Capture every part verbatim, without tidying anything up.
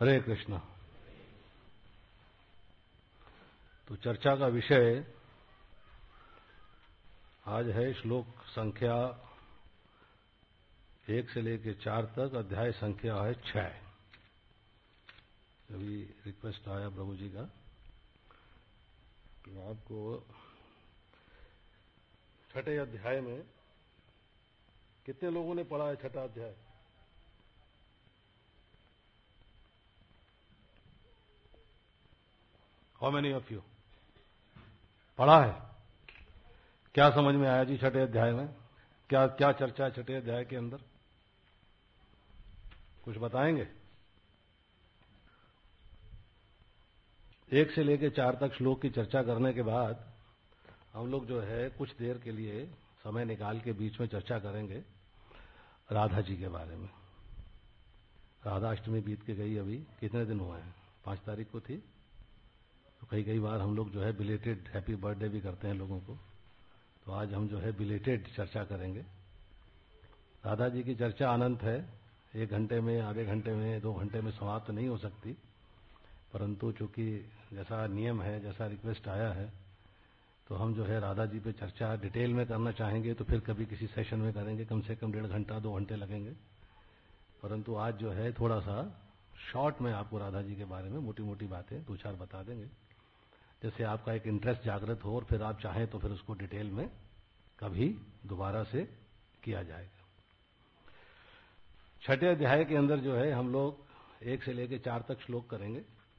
हरे कृष्ण। तो चर्चा का विषय आज है श्लोक संख्या एक से लेकर चार तक, अध्याय संख्या है छह। अभी रिक्वेस्ट आया प्रभु जी का कि आपको छठे अध्याय में कितने लोगों ने पढ़ा है छठा अध्याय? हाउ मेनी ऑफ यू पढ़ा है? क्या समझ में आया जी छठे अध्याय में? क्या क्या चर्चा है छठे अध्याय के अंदर? कुछ बताएंगे? एक से लेकर चार तक श्लोक की चर्चा करने के बाद हम लोग जो है कुछ देर के लिए समय निकाल के बीच में चर्चा करेंगे राधा जी के बारे में। राधा अष्टमी बीत के गई, अभी कितने दिन हुए हैं? पांच तारीख को थी। तो कई कई बार हम लोग जो है बिलेटेड हैप्पी बर्थडे भी करते हैं लोगों को, तो आज हम जो है बिलेटेड चर्चा करेंगे। राधा जी की चर्चा अनंत है, एक घंटे में, आधे घंटे में, दो घंटे में समाप्त नहीं हो सकती, परंतु चूंकि जैसा नियम है, जैसा रिक्वेस्ट आया है, तो हम जो है राधा जी पे चर्चा डिटेल में करना चाहेंगे तो फिर कभी किसी सेशन में करेंगे, कम से कम डेढ़ घंटा दो घंटे लगेंगे। परंतु आज जो है थोड़ा सा शॉर्ट में आपको राधा जी के बारे में मोटी मोटी बातें दो चार बता देंगे, जैसे आपका एक इंटरेस्ट जागृत हो और फिर आप चाहें तो फिर उसको डिटेल में कभी दोबारा से किया जाएगा। छठे अध्याय के अंदर जो है हम लोग एक से लेकर चार तक श्लोक करेंगे।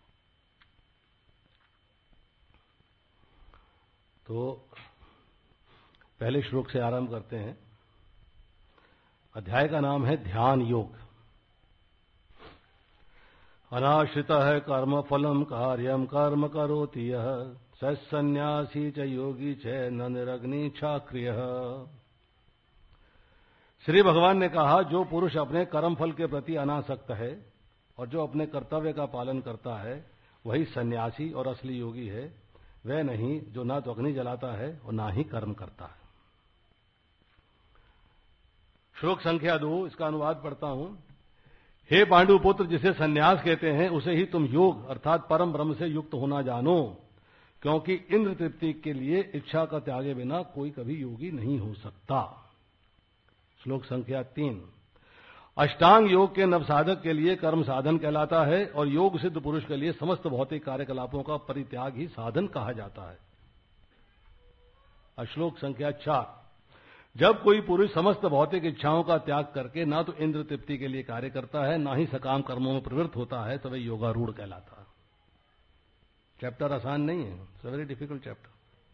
तो पहले श्लोक से आरंभ करते हैं। अध्याय का नाम है ध्यान योग। अनाश्रितः कर्म फलम कार्यम कर्म करोति यः स सन्यासी च योगी च न निरग्निच्छाक्रियः। श्री भगवान ने कहा, जो पुरुष अपने कर्म फल के प्रति अनासक्त है और जो अपने कर्तव्य का पालन करता है वही सन्यासी और असली योगी है, वह नहीं जो ना तो अग्नि जलाता है और ना ही कर्म करता है। श्लोक संख्या दो, इसका अनुवाद पढ़ता हूं। हे पांडुपुत्र, जिसे सन्यास कहते हैं उसे ही तुम योग अर्थात परम ब्रह्म से युक्त होना जानो, क्योंकि इंद्र तृप्ति के लिए इच्छा का त्यागे बिना कोई कभी योगी नहीं हो सकता। श्लोक संख्या तीन, अष्टांग योग के नवसाधक के लिए कर्म साधन कहलाता है और योग सिद्ध पुरुष के लिए समस्त भौतिक कार्यकलापों का परित्याग ही साधन कहा जाता है। श्लोक संख्या चार, जब कोई पुरुष समस्त भौतिक इच्छाओं का त्याग करके ना तो इंद्र तृप्ति के लिए कार्य करता है ना ही सकाम कर्मों में प्रवृत्त होता है तो वह योगारूढ़ कहलाता है। चैप्टर आसान नहीं है, it's a very difficult chapter.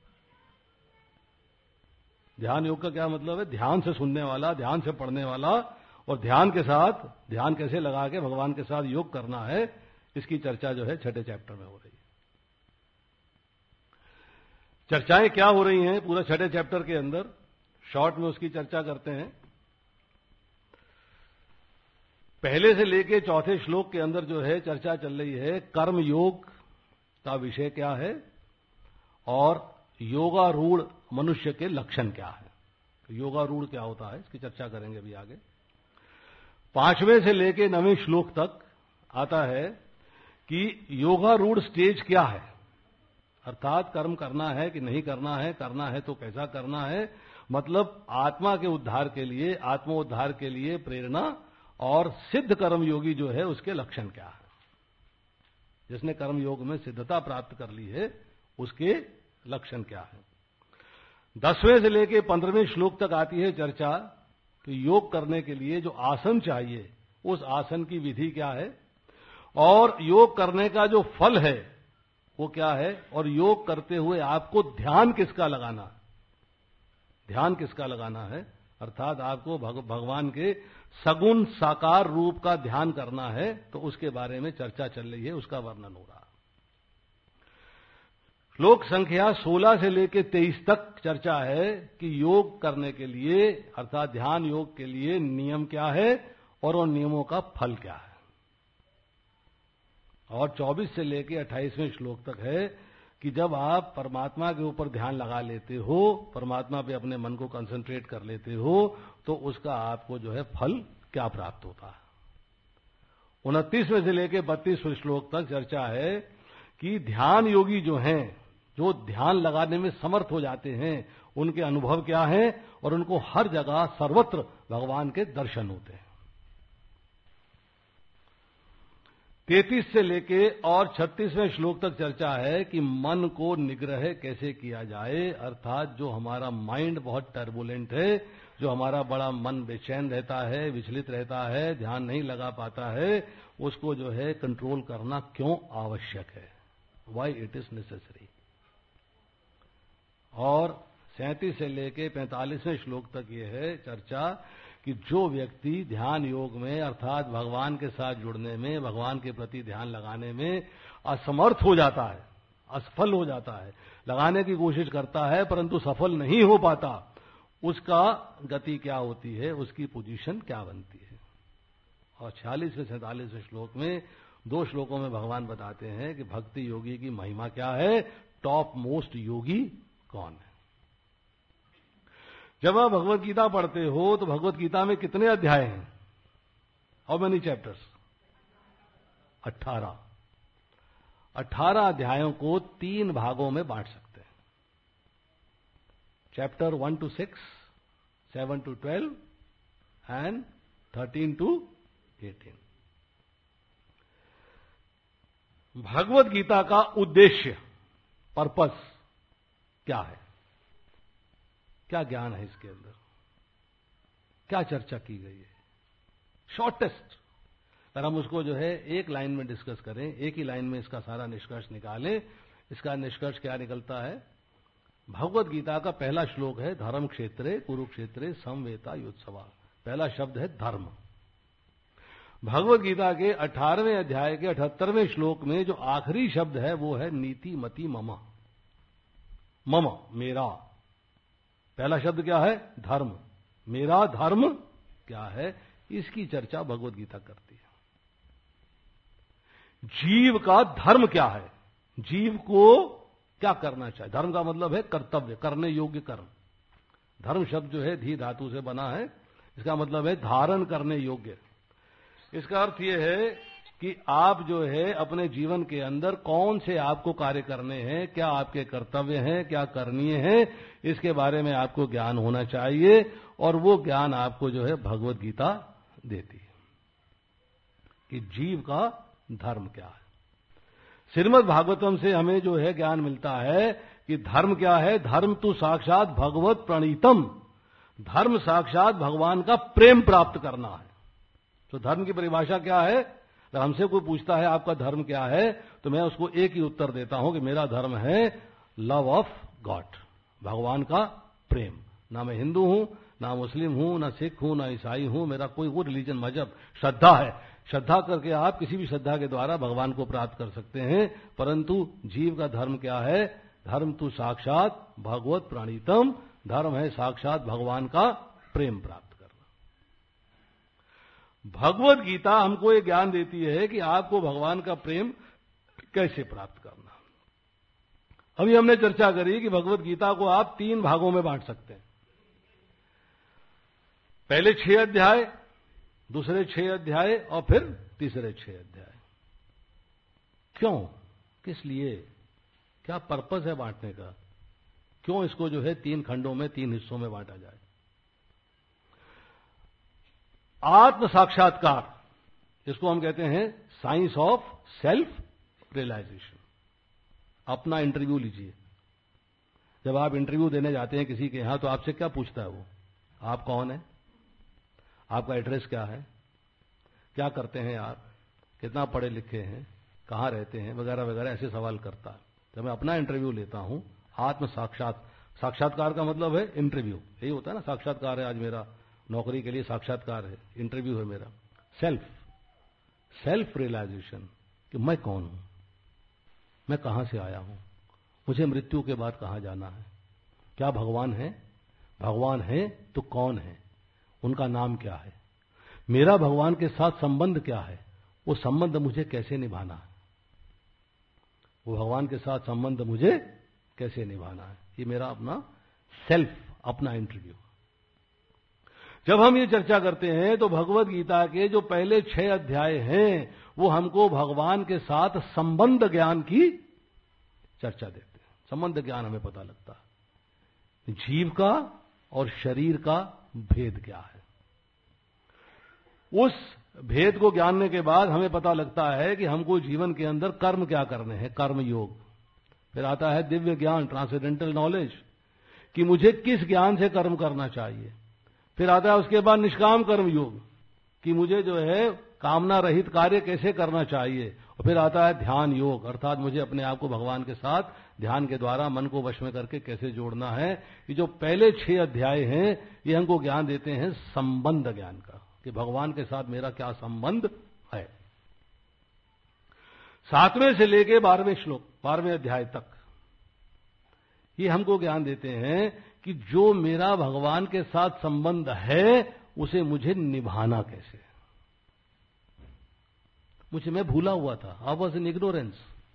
ध्यान योग का क्या मतलब है? ध्यान से सुनने वाला, ध्यान से पढ़ने वाला और ध्यान के साथ ध्यान कैसे लगा के भगवान के साथ योग करना है, इसकी चर्चा जो है छठे चैप्टर में हो रही है। चर्चाएं क्या हो रही हैं पूरा छठे चैप्टर के अंदर, शॉर्ट में उसकी चर्चा करते हैं। पहले से लेके चौथे श्लोक के अंदर जो है चर्चा चल रही है कर्म योग का विषय क्या है और योगारूढ़ मनुष्य के लक्षण क्या है। योगारूढ़ क्या होता है इसकी चर्चा करेंगे अभी आगे। पांचवें से लेके नवें श्लोक तक आता है कि योगारूढ़ स्टेज क्या है, अर्थात कर्म करना है कि नहीं करना है, करना है तो कैसा करना है, मतलब आत्मा के उद्धार के लिए, आत्मोद्धार के लिए प्रेरणा और सिद्ध कर्म योगी जो है उसके लक्षण क्या है। जिसने कर्म योग में सिद्धता प्राप्त कर ली है उसके लक्षण क्या है। दसवें से लेकर पंद्रहवें श्लोक तक आती है चर्चा कि योग करने के लिए जो आसन चाहिए उस आसन की विधि क्या है और योग करने का जो फल है वो क्या है, और योग करते हुए आपको ध्यान किसका लगाना है, ध्यान किसका लगाना है, अर्थात आपको भग, भगवान के सगुण साकार रूप का ध्यान करना है, तो उसके बारे में चर्चा चल रही है, उसका वर्णन हो रहा। श्लोक संख्या सोलह से लेकर तेईस तक चर्चा है कि योग करने के लिए अर्थात ध्यान योग के लिए नियम क्या है और उन नियमों का फल क्या है। और चौबीस से लेकर अट्ठाईसवें श्लोक तक है कि जब आप परमात्मा के ऊपर ध्यान लगा लेते हो, परमात्मा पे अपने मन को कंसंट्रेट कर लेते हो, तो उसका आपको जो है फल क्या प्राप्त होता है। उनतीसवें से लेकर बत्तीसवें श्लोक तक चर्चा है कि ध्यान योगी जो हैं, जो ध्यान लगाने में समर्थ हो जाते हैं, उनके अनुभव क्या हैं और उनको हर जगह सर्वत्र भगवान के दर्शन होते हैं। तैंतीस से लेके और छत्तीसवें श्लोक तक चर्चा है कि मन को निग्रह कैसे किया जाए, अर्थात जो हमारा माइंड बहुत टर्बुलेंट है, जो हमारा बड़ा मन बेचैन रहता है, विचलित रहता है, ध्यान नहीं लगा पाता है, उसको जो है कंट्रोल करना क्यों आवश्यक है, वाई इट इज नेसेसरी। और सैंतीस से लेके पैंतालीसवें श्लोक तक ये है चर्चा कि जो व्यक्ति ध्यान योग में अर्थात भगवान के साथ जुड़ने में, भगवान के प्रति ध्यान लगाने में असमर्थ हो जाता है, असफल हो जाता है, लगाने की कोशिश करता है परंतु सफल नहीं हो पाता, उसका गति क्या होती है, उसकी पोजीशन क्या बनती है। और छियालीसवें सैंतालीसवें श्लोक में, दो श्लोकों में भगवान बताते हैं कि भक्ति योगी की महिमा क्या है, टॉप मोस्ट योगी कौन है। जब आप भगवत गीता पढ़ते हो तो भगवत गीता में कितने अध्याय हैं? How many chapters? अट्ठारह। अट्ठारह अध्यायों को तीन भागों में बांट सकते हैं, chapter one to six, seven to twelve and thirteen to eighteen. Bhagavad Gita का उद्देश्य, पर्पस क्या है, क्या ज्ञान है इसके अंदर, क्या चर्चा की गई है, शॉर्टेस्ट। अगर हम उसको जो है एक लाइन में डिस्कस करें, एक ही लाइन में इसका सारा निष्कर्ष निकालें, इसका निष्कर्ष क्या निकलता है? भगवत गीता का पहला श्लोक है, धर्म क्षेत्रे कुरुक्षेत्रे समवेता युत्सवा। पहला शब्द है धर्म। भगवत गीता के अठारहवें अध्याय के अठहत्तरवें श्लोक में जो आखिरी शब्द है वो है नीति मति मम। मम, मेरा। पहला शब्द क्या है? धर्म। मेरा धर्म क्या है, इसकी चर्चा भगवत गीता करती है। जीव का धर्म क्या है, जीव को क्या करना चाहिए। धर्म का मतलब है कर्तव्य, करने योग्य कर्म। धर्म शब्द जो है धी धातु से बना है, इसका मतलब है धारण करने योग्य। इसका अर्थ यह है कि आप जो है अपने जीवन के अंदर कौन से आपको कार्य करने हैं, क्या आपके कर्तव्य हैं, क्या करनीय है, इसके बारे में आपको ज्ञान होना चाहिए। और वो ज्ञान आपको जो है भगवत गीता देती है कि जीव का धर्म क्या है। श्रीमद् भागवतम से हमें जो है ज्ञान मिलता है कि धर्म क्या है। धर्म तो साक्षात भगवत प्रणीतम, धर्म साक्षात भगवान का प्रेम प्राप्त करना है। तो धर्म की परिभाषा क्या है? अगर हमसे कोई पूछता है आपका धर्म क्या है, तो मैं उसको एक ही उत्तर देता हूं कि मेरा धर्म है लव ऑफ गॉड, भगवान का प्रेम। ना मैं हिंदू हूं, ना मुस्लिम हूं, ना सिख हूं, ना ईसाई हूं, मेरा कोई वो रिलीजन मजहब श्रद्धा है। श्रद्धा करके आप किसी भी श्रद्धा के द्वारा भगवान को प्राप्त कर सकते हैं, परंतु जीव का धर्म क्या है? धर्म तो साक्षात भगवत प्रणीतम, धर्म है साक्षात भगवान का प्रेम प्राप्त। भगवत गीता हमको ये ज्ञान देती है कि आपको भगवान का प्रेम कैसे प्राप्त करना। अभी हमने चर्चा करी कि भगवत गीता को आप तीन भागों में बांट सकते हैं। पहले छह अध्याय, दूसरे छह अध्याय और फिर तीसरे छह अध्याय। क्यों, किस लिए, क्या पर्पस है बांटने का? क्यों इसको जो है तीन खंडों में, तीन हिस्सों में बांटा जाए? आत्म साक्षात्कार, इसको हम कहते हैं साइंस ऑफ सेल्फ रियलाइजेशन। अपना इंटरव्यू लीजिए। जब आप इंटरव्यू देने जाते हैं किसी के यहां, तो आपसे क्या पूछता है वो? आप कौन है, आपका एड्रेस क्या है, क्या करते हैं आप, कितना पढ़े लिखे हैं, कहां रहते हैं, वगैरह वगैरह ऐसे सवाल करता है। जब मैं अपना इंटरव्यू लेता हूं, आत्म साक्षात साक्षात्कार का मतलब है इंटरव्यू, यही होता है ना। साक्षात्कार है आज मेरा, नौकरी के लिए साक्षात्कार है, इंटरव्यू है मेरा। सेल्फ सेल्फ रियलाइजेशन कि मैं कौन हूं, मैं कहां से आया हूं, मुझे मृत्यु के बाद कहां जाना है, क्या भगवान है, भगवान है तो कौन है, उनका नाम क्या है, मेरा भगवान के साथ संबंध क्या है, वो संबंध मुझे कैसे निभाना है, वो भगवान के साथ संबंध मुझे कैसे निभाना है। ये मेरा अपना सेल्फ, अपना इंटरव्यू। जब हम ये चर्चा करते हैं तो भगवत गीता के जो पहले छह अध्याय हैं वो हमको भगवान के साथ संबंध ज्ञान की चर्चा देते हैं। संबंध ज्ञान हमें पता लगता है, जीव का और शरीर का भेद क्या है। उस भेद को जानने के बाद हमें पता लगता है कि हमको जीवन के अंदर कर्म क्या करने हैं, कर्म योग। फिर आता है दिव्य ज्ञान, ट्रांसेंडेंटल नॉलेज, कि मुझे किस ज्ञान से कर्म करना चाहिए। फिर आता है उसके बाद निष्काम कर्म योग, कि मुझे जो है कामना रहित कार्य कैसे करना चाहिए। और फिर आता है ध्यान योग, अर्थात मुझे अपने आप को भगवान के साथ ध्यान के द्वारा मन को वश में करके कैसे जोड़ना है। ये जो पहले छह अध्याय हैं ये हमको ज्ञान देते हैं संबंध ज्ञान का, कि भगवान के साथ मेरा क्या संबंध है। सातवें से लेके बारहवें श्लोक, बारहवें अध्याय तक ये हमको ज्ञान देते हैं कि जो मेरा भगवान के साथ संबंध है उसे मुझे निभाना कैसे। मुझे मैं भूला हुआ था, आई वॉज इन इग्नोरेंस।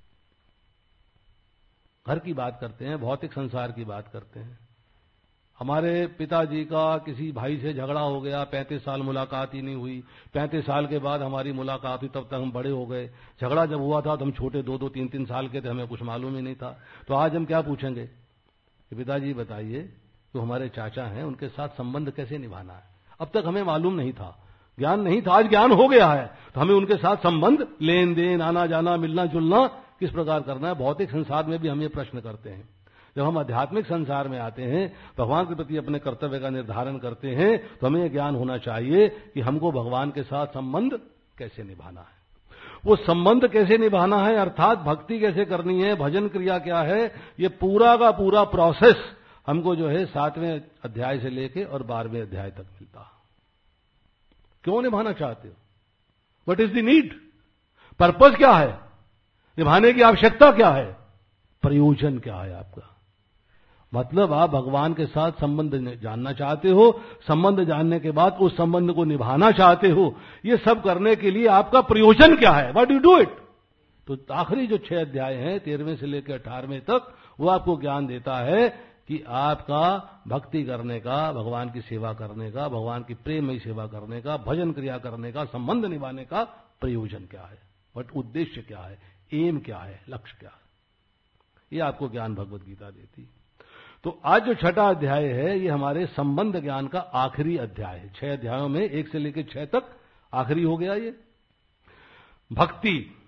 घर की बात करते हैं, भौतिक संसार की बात करते हैं। हमारे पिताजी का किसी भाई से झगड़ा हो गया, पैंतीस साल मुलाकात ही नहीं हुई। पैंतीस साल के बाद हमारी मुलाकात हुई, तब तक हम बड़े हो गए। झगड़ा जब हुआ था तो हम छोटे दो दो तीन तीन साल के थे, हमें कुछ मालूम ही नहीं था। तो आज हम क्या पूछेंगे कि पिताजी बताइए, जो हमारे चाचा हैं उनके साथ संबंध कैसे निभाना है। अब तक हमें मालूम नहीं था, ज्ञान नहीं था, आज ज्ञान हो गया है। तो हमें उनके साथ संबंध, लेन देन, आना जाना, मिलना जुलना किस प्रकार करना है। भौतिक संसार में भी हम ये प्रश्न करते हैं। जब हम आध्यात्मिक संसार में आते हैं, भगवान के प्रति अपने कर्तव्य का निर्धारण करते हैं, तो हमें ज्ञान होना चाहिए कि हमको भगवान के साथ संबंध कैसे निभाना है। वो संबंध कैसे निभाना है, अर्थात भक्ति कैसे करनी है, भजन क्रिया क्या है, ये पूरा का पूरा प्रोसेस हमको जो है सातवें अध्याय से लेके और बारहवें अध्याय तक मिलता है। क्यों निभाना चाहते हो, what is the need, purpose क्या है, निभाने की आवश्यकता क्या है, प्रयोजन क्या है आपका। मतलब आप भगवान के साथ संबंध जानना चाहते हो, संबंध जानने के बाद उस संबंध को निभाना चाहते हो। ये सब करने के लिए आपका प्रयोजन क्या है, व्हाट डू डू इट। तो आखिरी जो छह अध्याय हैं, तेरहवें से लेकर अठारहवें तक, वो आपको ज्ञान देता है कि आपका भक्ति करने का, भगवान की सेवा करने का, भगवान की प्रेममयी सेवा करने का, भजन क्रिया करने का, संबंध निभाने का प्रयोजन क्या है, बट उद्देश्य क्या है, एम क्या है, लक्ष्य क्या है। ये आपको ज्ञान भगवत गीता देती। तो आज जो छठा अध्याय है ये हमारे संबंध ज्ञान का आखिरी अध्याय है। छह अध्यायों में एक से लेकर छह तक आखिरी हो गया। ये भक्ति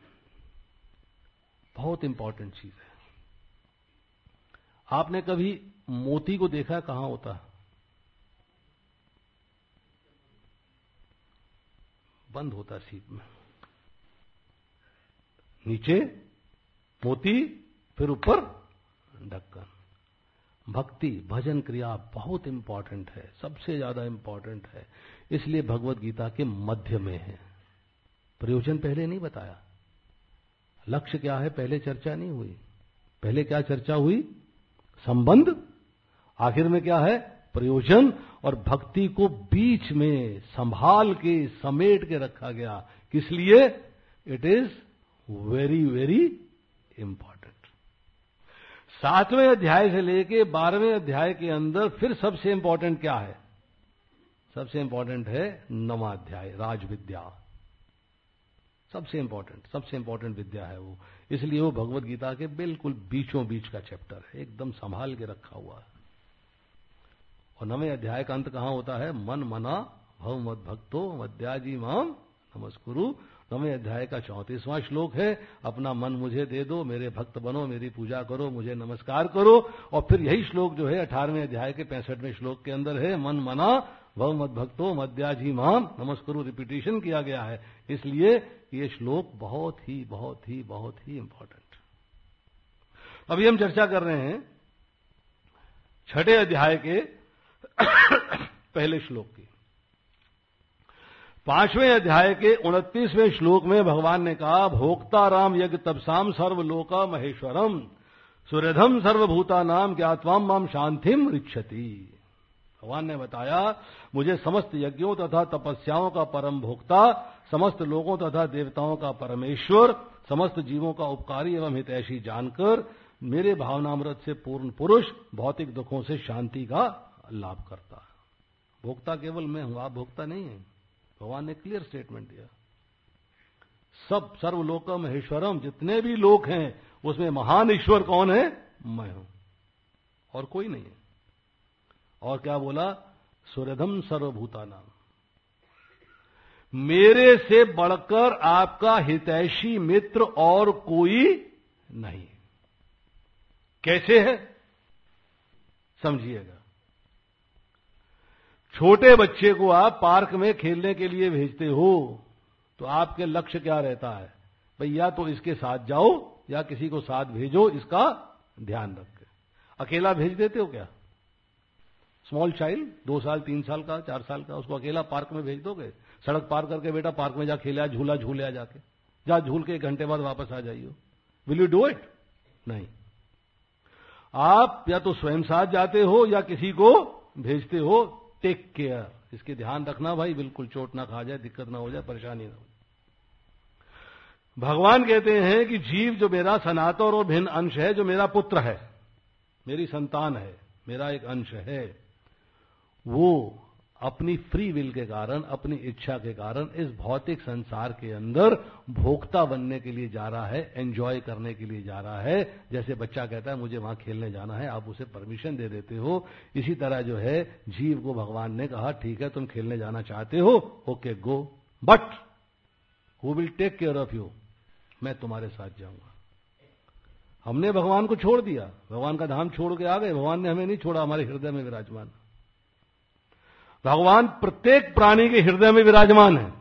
बहुत इंपॉर्टेंट चीज है। आपने कभी मोती को देखा, कहां होता है, बंद होता है सीप में, नीचे मोती, फिर ऊपर ढक्कन। भक्ति, भजन क्रिया बहुत इंपॉर्टेंट है, सबसे ज्यादा इंपॉर्टेंट है। इसलिए भगवत गीता के मध्य में है। प्रयोजन पहले नहीं बताया, लक्ष्य क्या है पहले चर्चा नहीं हुई। पहले क्या चर्चा हुई, संबंध, आखिर में क्या है, प्रयोजन। और भक्ति को बीच में संभाल के समेट के रखा गया, किस लिए, it is very very important. सातवें अध्याय से लेके बारहवें अध्याय के अंदर फिर सबसे इंपॉर्टेंट क्या है, सबसे इंपॉर्टेंट है नवा अध्याय, राजविद्या। सबसे इंपॉर्टेंट सबसे इंपॉर्टेंट विद्या है वो। इसलिए वो भगवत गीता के बिल्कुल बीचों बीच का चैप्टर है, एकदम संभाल के रखा हुआ है। और नवे अध्याय का अंत कहां होता है, मन मना भव मद भक्तो मद्याजी माम नमस्कुरु। नवे अध्याय का चौंतीसवां श्लोक है, अपना मन मुझे दे दो, मेरे भक्त बनो, मेरी पूजा करो, मुझे नमस्कार करो। और फिर यही श्लोक जो है अठारहवें अध्याय के पैंसठवें श्लोक के अंदर है, मन मना भव मद भक्तो मद्याजी माम नमस्कुरु। रिपीटेशन किया गया है, इसलिए ये श्लोक बहुत ही बहुत ही बहुत ही इंपॉर्टेंट। अभी हम चर्चा कर रहे हैं छठे अध्याय के पहले श्लोक की। पांचवें अध्याय के उनतीसवें श्लोक में भगवान ने कहा, भोक्ता राम यज्ञ तपसाम सर्वलोका महेश्वरम सुरधम सर्वभूता नाम ज्ञात्वाम माम शांतिम रिच्छति। भगवान ने बताया, मुझे समस्त यज्ञों तथा तपस्याओं का परम भोक्ता, समस्त लोगों तथा देवताओं का परमेश्वर, समस्त जीवों का उपकारी एवं हितैषी जानकर मेरे भावनामृत से पूर्ण पुरुष भौतिक दुखों से शांति का लाभ करता है। भोक्ता केवल मैं हूं, आप भोक्ता नहीं है। भगवान ने क्लियर स्टेटमेंट दिया। सब सर्वलोकम महेश्वरम, जितने भी लोक हैं उसमें महान ईश्वर कौन है? मैं हूं, और कोई नहीं है। और क्या बोला? सुहृदम सर्वभूतानां, मेरे से बढ़कर आपका हितैषी मित्र और कोई नहीं। कैसे है समझिएगा। छोटे बच्चे को आप पार्क में खेलने के लिए भेजते हो तो आपके लक्ष्य क्या रहता है? भैया तो इसके साथ जाओ या किसी को साथ भेजो, इसका ध्यान रख के। अकेला भेज देते हो क्या? स्मॉल चाइल्ड, दो साल तीन साल का चार साल का, उसको अकेला पार्क में भेज दोगे? सड़क पार करके बेटा पार्क में जा खेले, झूला झूले आ, जाके जा झूल के एक घंटे बाद वापस आ जाइयो। Will you do it? नहीं। आप या तो स्वयं साथ जाते हो या किसी को भेजते हो। टेक केयर, इसके ध्यान रखना भाई, बिल्कुल चोट ना खा जाए, दिक्कत ना हो जाए, परेशानी ना हो जाए। भगवान कहते हैं कि जीव जो मेरा सनातन और भिन्न अंश है, जो मेरा पुत्र है, मेरी संतान है, मेरा एक अंश है, वो अपनी फ्री विल के कारण, अपनी इच्छा के कारण इस भौतिक संसार के अंदर भोक्ता बनने के लिए जा रहा है, एंजॉय करने के लिए जा रहा है। जैसे बच्चा कहता है मुझे वहां खेलने जाना है, आप उसे परमिशन दे देते हो। इसी तरह जो है जीव को भगवान ने कहा ठीक है तुम खेलने जाना चाहते हो, okay go, but who will take care of you? मैं तुम्हारे साथ जाऊंगा। हमने भगवान को छोड़ दिया, भगवान का धाम छोड़ के आ गए। भगवान ने हमें नहीं छोड़ा, हमारे हृदय में विराजमान। भगवान प्रत्येक प्राणी के हृदय में विराजमान है।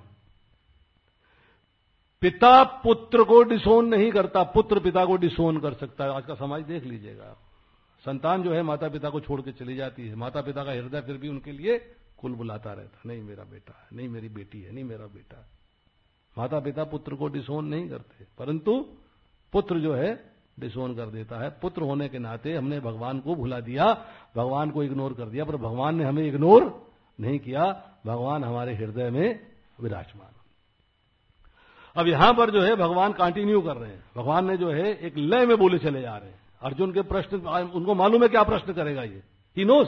पिता पुत्र को डिसोन नहीं करता, पुत्र पिता को डिसोन कर सकता है। आज का समाज देख लीजिएगा, संतान जो है माता पिता को छोड़ के चली जाती है, माता पिता का हृदय फिर भी उनके लिए कुल बुलाता रहता, नहीं मेरा बेटा है, नहीं मेरी बेटी है, नहीं मेरा बेटा है। माता पिता पुत्र को डिसोन नहीं करते, परंतु पुत्र जो है डिसोन कर देता है। पुत्र होने के नाते हमने भगवान को भुला दिया, भगवान को इग्नोर कर दिया, पर भगवान ने हमें इग्नोर नहीं किया। भगवान हमारे हृदय में विराजमान। अब यहां पर जो है भगवान कंटिन्यू कर रहे हैं। भगवान ने जो है एक लय में बोले चले जा रहे हैं। अर्जुन के प्रश्न, उनको मालूम है क्या प्रश्न करेगा ये, ही नोस।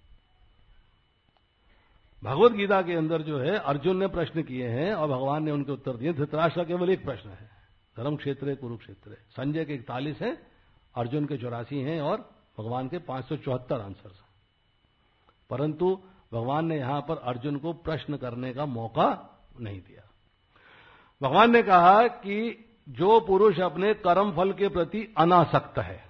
भगवत गीता के अंदर जो है अर्जुन ने प्रश्न किए हैं और भगवान ने उनके उत्तर दिए। धृतराष्ट्र का केवल एक प्रश्न है, धर्म क्षेत्र कुरुक्षेत्र। संजय के इकतालीस है, अर्जुन के चौरासी हैं और भगवान के पांच सौ चौहत्तर आंसर हैं। परंतु भगवान ने यहां पर अर्जुन को प्रश्न करने का मौका नहीं दिया। भगवान ने कहा कि जो पुरुष अपने कर्म फल के प्रति अनासक्त है,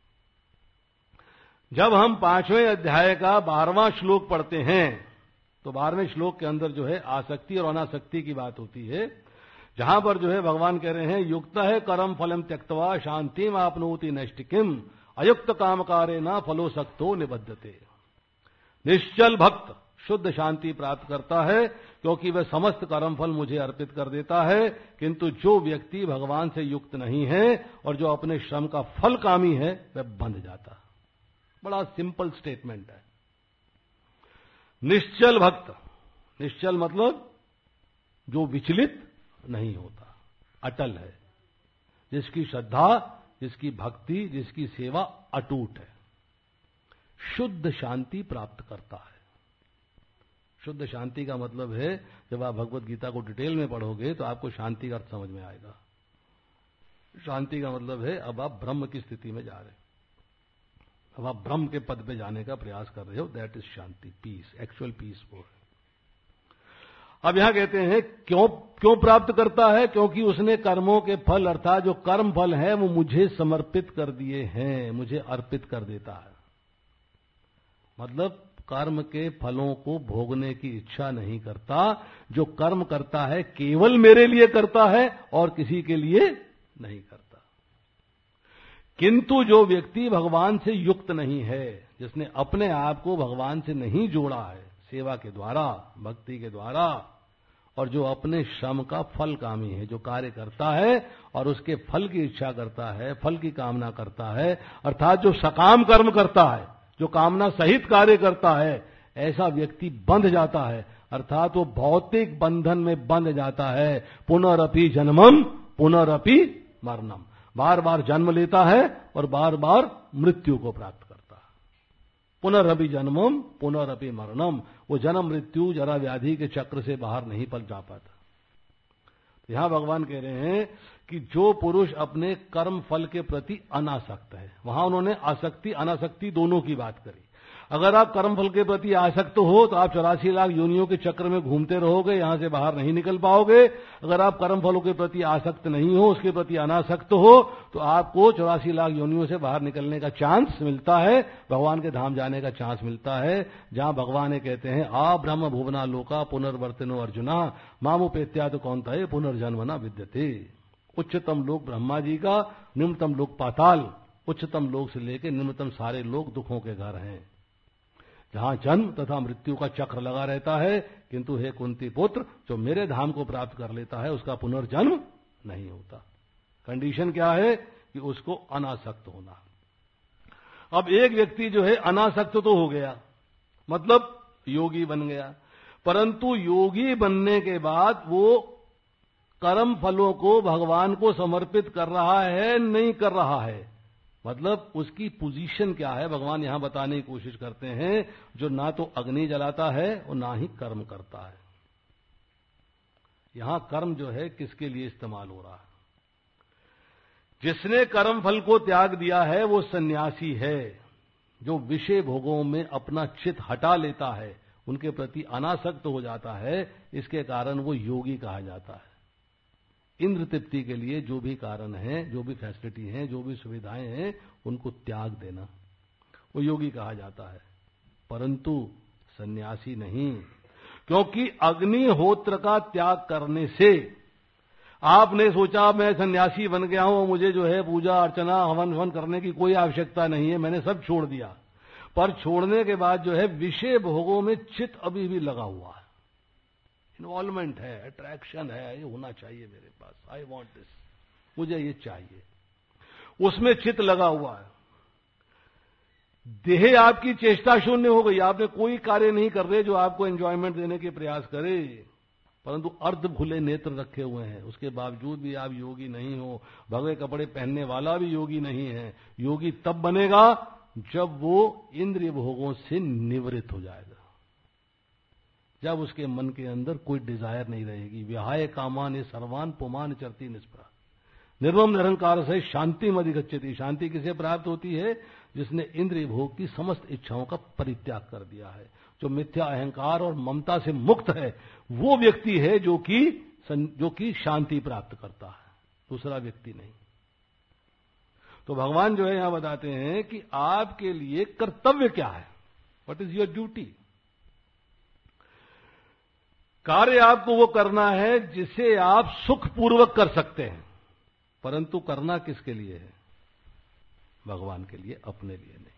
जब हम पांचवें अध्याय का बारहवां श्लोक पढ़ते हैं तो बारहवें श्लोक के अंदर जो है आसक्ति और अनासक्ति की बात होती है, जहां पर जो है भगवान कह रहे हैं युक्त है कर्म फलम त्यक्त्वा शांतिम आपनोति नैष्टिकीम अयुक्त कामकारे न फलोसक्तो निबद्धते। निश्चल भक्त शुद्ध शांति प्राप्त करता है क्योंकि वह समस्त कर्मफल मुझे अर्पित कर देता है। किंतु जो व्यक्ति भगवान से युक्त नहीं है और जो अपने श्रम का फल कामी है वह बंध जाता है। बड़ा सिंपल स्टेटमेंट है। निश्चल भक्त, निश्चल मतलब जो विचलित नहीं होता, अटल है, जिसकी श्रद्धा, जिसकी भक्ति, जिसकी सेवा अटूट है, शुद्ध शांति प्राप्त करता है। शुद्ध शांति का मतलब है, जब आप भगवत गीता को डिटेल में पढ़ोगे तो आपको शांति का अर्थ समझ में आएगा। शांति का मतलब है अब आप ब्रह्म की स्थिति में जा रहे हो, अब आप ब्रह्म के पद पे जाने का प्रयास कर रहे हो, that is shanti, peace, actual peace वो है। अब यहां कहते हैं क्यों क्यों प्राप्त करता है? क्योंकि उसने कर्मों के फल अर्थात जो कर्म फल है वो मुझे समर्पित कर दिए हैं, मुझे अर्पित कर देता है। मतलब कर्म के फलों को भोगने की इच्छा नहीं करता। जो कर्म करता है केवल मेरे लिए करता है और किसी के लिए नहीं करता। किंतु जो व्यक्ति भगवान से युक्त नहीं है, जिसने अपने आप को भगवान से नहीं जोड़ा है सेवा के द्वारा, भक्ति के द्वारा, और जो अपने श्रम का फल कामी है, जो कार्य करता है और उसके फल की इच्छा करता है, फल की कामना करता है, अर्थात जो सकाम कर्म करता है, जो कामना सहित कार्य करता है, ऐसा व्यक्ति बंध जाता है, अर्थात वो भौतिक बंधन में बंध जाता है। पुनरअपि जन्मम पुनरअपि मरणम, बार बार जन्म लेता है और बार बार मृत्यु को प्राप्त करता है। पुनरअपि जन्मम पुनरअपि मरणम। वो जन्म मृत्यु जरा व्याधि के चक्र से बाहर नहीं पल जा पाता। यहां भगवान कह रहे हैं कि जो पुरुष अपने कर्म फल के प्रति अनासक्त है, वहां उन्होंने आसक्ति अनासक्ति दोनों की बात करी। अगर आप कर्म फल के प्रति आसक्त हो तो आप चौरासी लाख योनियों के चक्र में घूमते रहोगे, यहां से बाहर नहीं निकल पाओगे। अगर आप कर्म फलों के प्रति आसक्त नहीं हो, उसके प्रति अनासक्त हो, तो आपको चौरासी लाख योनियों से बाहर निकलने का चांस मिलता है, भगवान के धाम जाने का चांस मिलता है, जहां भगवान ये कहते हैं आ ब्रह्म भुवना लोका पुनर्वर्तिनो अर्जुना मामुपेत्याद कौन्तेय पुनर्जन्म न विद्यते। उच्चतम लोक ब्रह्मा जी का, निम्नतम लोक पाताल, उच्चतम लोक से लेकर निम्नतम सारे लोग दुखों के घर हैं, जहां जन्म तथा मृत्यु का चक्र लगा रहता है। किंतु हे कुंती पुत्र, जो मेरे धाम को प्राप्त कर लेता है उसका पुनर्जन्म नहीं होता। कंडीशन क्या है कि उसको अनासक्त होना। अब एक व्यक्ति जो है अनासक्त तो हो गया, मतलब योगी बन गया, परंतु योगी बनने के बाद वो कर्म फलों को भगवान को समर्पित कर रहा है नहीं कर रहा है, मतलब उसकी पोजीशन क्या है, भगवान यहां बताने की कोशिश करते हैं। जो ना तो अग्नि जलाता है और ना ही कर्म करता है। यहां कर्म जो है किसके लिए इस्तेमाल हो रहा है? जिसने कर्म फल को त्याग दिया है वो सन्यासी है। जो विषय भोगों में अपना चित हटा लेता है, उनके प्रति अनासक्त हो जाता है, इसके कारण वो योगी कहा जाता है। इंद्र तृप्ति के लिए जो भी कारण है, जो भी फैसिलिटी है, जो भी सुविधाएं हैं, उनको त्याग देना, वो योगी कहा जाता है, परंतु सन्यासी नहीं। क्योंकि अग्निहोत्र का त्याग करने से आपने सोचा मैं सन्यासी बन गया हूं, मुझे जो है पूजा अर्चना हवन हवन करने की कोई आवश्यकता नहीं है, मैंने सब छोड़ दिया। पर छोड़ने के बाद जो है विषय भोगों में चित अभी भी लगा हुआ है, इन्वॉल्वमेंट है, अट्रैक्शन है, ये होना चाहिए मेरे पास, आई वॉन्ट दिस, मुझे ये चाहिए, उसमें चित लगा हुआ है। देह आपकी चेष्टा शून्य हो गई, आपने कोई कार्य नहीं कर रहे जो आपको एंजॉयमेंट देने के प्रयास करे, परंतु अर्ध खुले नेत्र रखे हुए हैं, उसके बावजूद भी आप योगी नहीं हो। भगवे कपड़े पहनने वाला भी योगी नहीं है। योगी तब बनेगा जब वो इंद्रिय भोगों से निवृत्त हो जाएगा, जब उसके मन के अंदर कोई डिजायर नहीं रहेगी। विहाय कामान ये सर्वान पुमान चरती निष्प्रा निर्मम निरंकार से शांति मधिगच्छति। शांति किसे प्राप्त होती है? जिसने इंद्रिय भोग की समस्त इच्छाओं का परित्याग कर दिया है, जो मिथ्या अहंकार और ममता से मुक्त है, वो व्यक्ति है जो कि जो कि शांति प्राप्त करता है, दूसरा व्यक्ति नहीं। तो भगवान जो है यहां बताते हैं कि आपके लिए कर्तव्य क्या है, व्हाट इज योर ड्यूटी। कार्य आपको वो करना है जिसे आप सुखपूर्वक कर सकते हैं, परंतु करना किसके लिए है? भगवान के लिए, अपने लिए नहीं।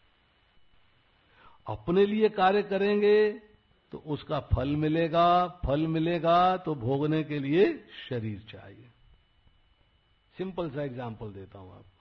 अपने लिए कार्य करेंगे तो उसका फल मिलेगा, फल मिलेगा तो भोगने के लिए शरीर चाहिए। सिंपल सा एग्जांपल देता हूं आपको।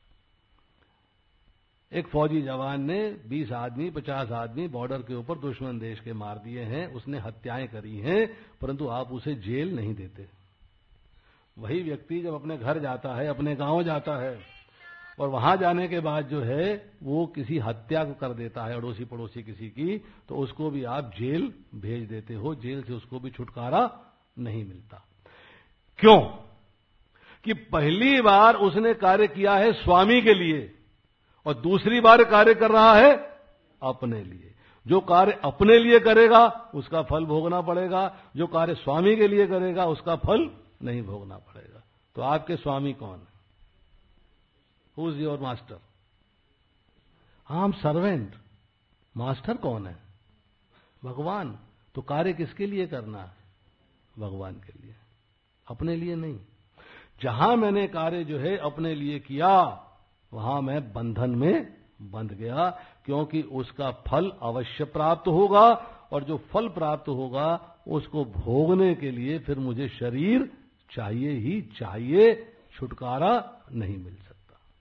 एक फौजी जवान ने बीस आदमी पचास आदमी बॉर्डर के ऊपर दुश्मन देश के मार दिए हैं, उसने हत्याएं करी हैं, परंतु आप उसे जेल नहीं देते। वही व्यक्ति जब अपने घर जाता है, अपने गांव जाता है, और वहां जाने के बाद जो है वो किसी हत्या को कर देता है अड़ोसी पड़ोसी किसी की, तो उसको भी आप जेल भेज देते हो, जेल से उसको भी छुटकारा नहीं मिलता। क्यों? कि पहली बार उसने कार्य किया है स्वामी के लिए और दूसरी बार कार्य कर रहा है अपने लिए। जो कार्य अपने लिए करेगा उसका फल भोगना पड़ेगा, जो कार्य स्वामी के लिए करेगा उसका फल नहीं भोगना पड़ेगा। तो आपके स्वामी कौन है? Who is your master? हम सर्वेंट, मास्टर कौन है? भगवान। तो कार्य किसके लिए करना है? भगवान के लिए, अपने लिए नहीं। जहां मैंने कार्य जो है अपने लिए किया, वहां मैं बंधन में बंध गया, क्योंकि उसका फल अवश्य प्राप्त होगा, और जो फल प्राप्त होगा उसको भोगने के लिए फिर मुझे शरीर चाहिए ही चाहिए, छुटकारा नहीं मिल सकता।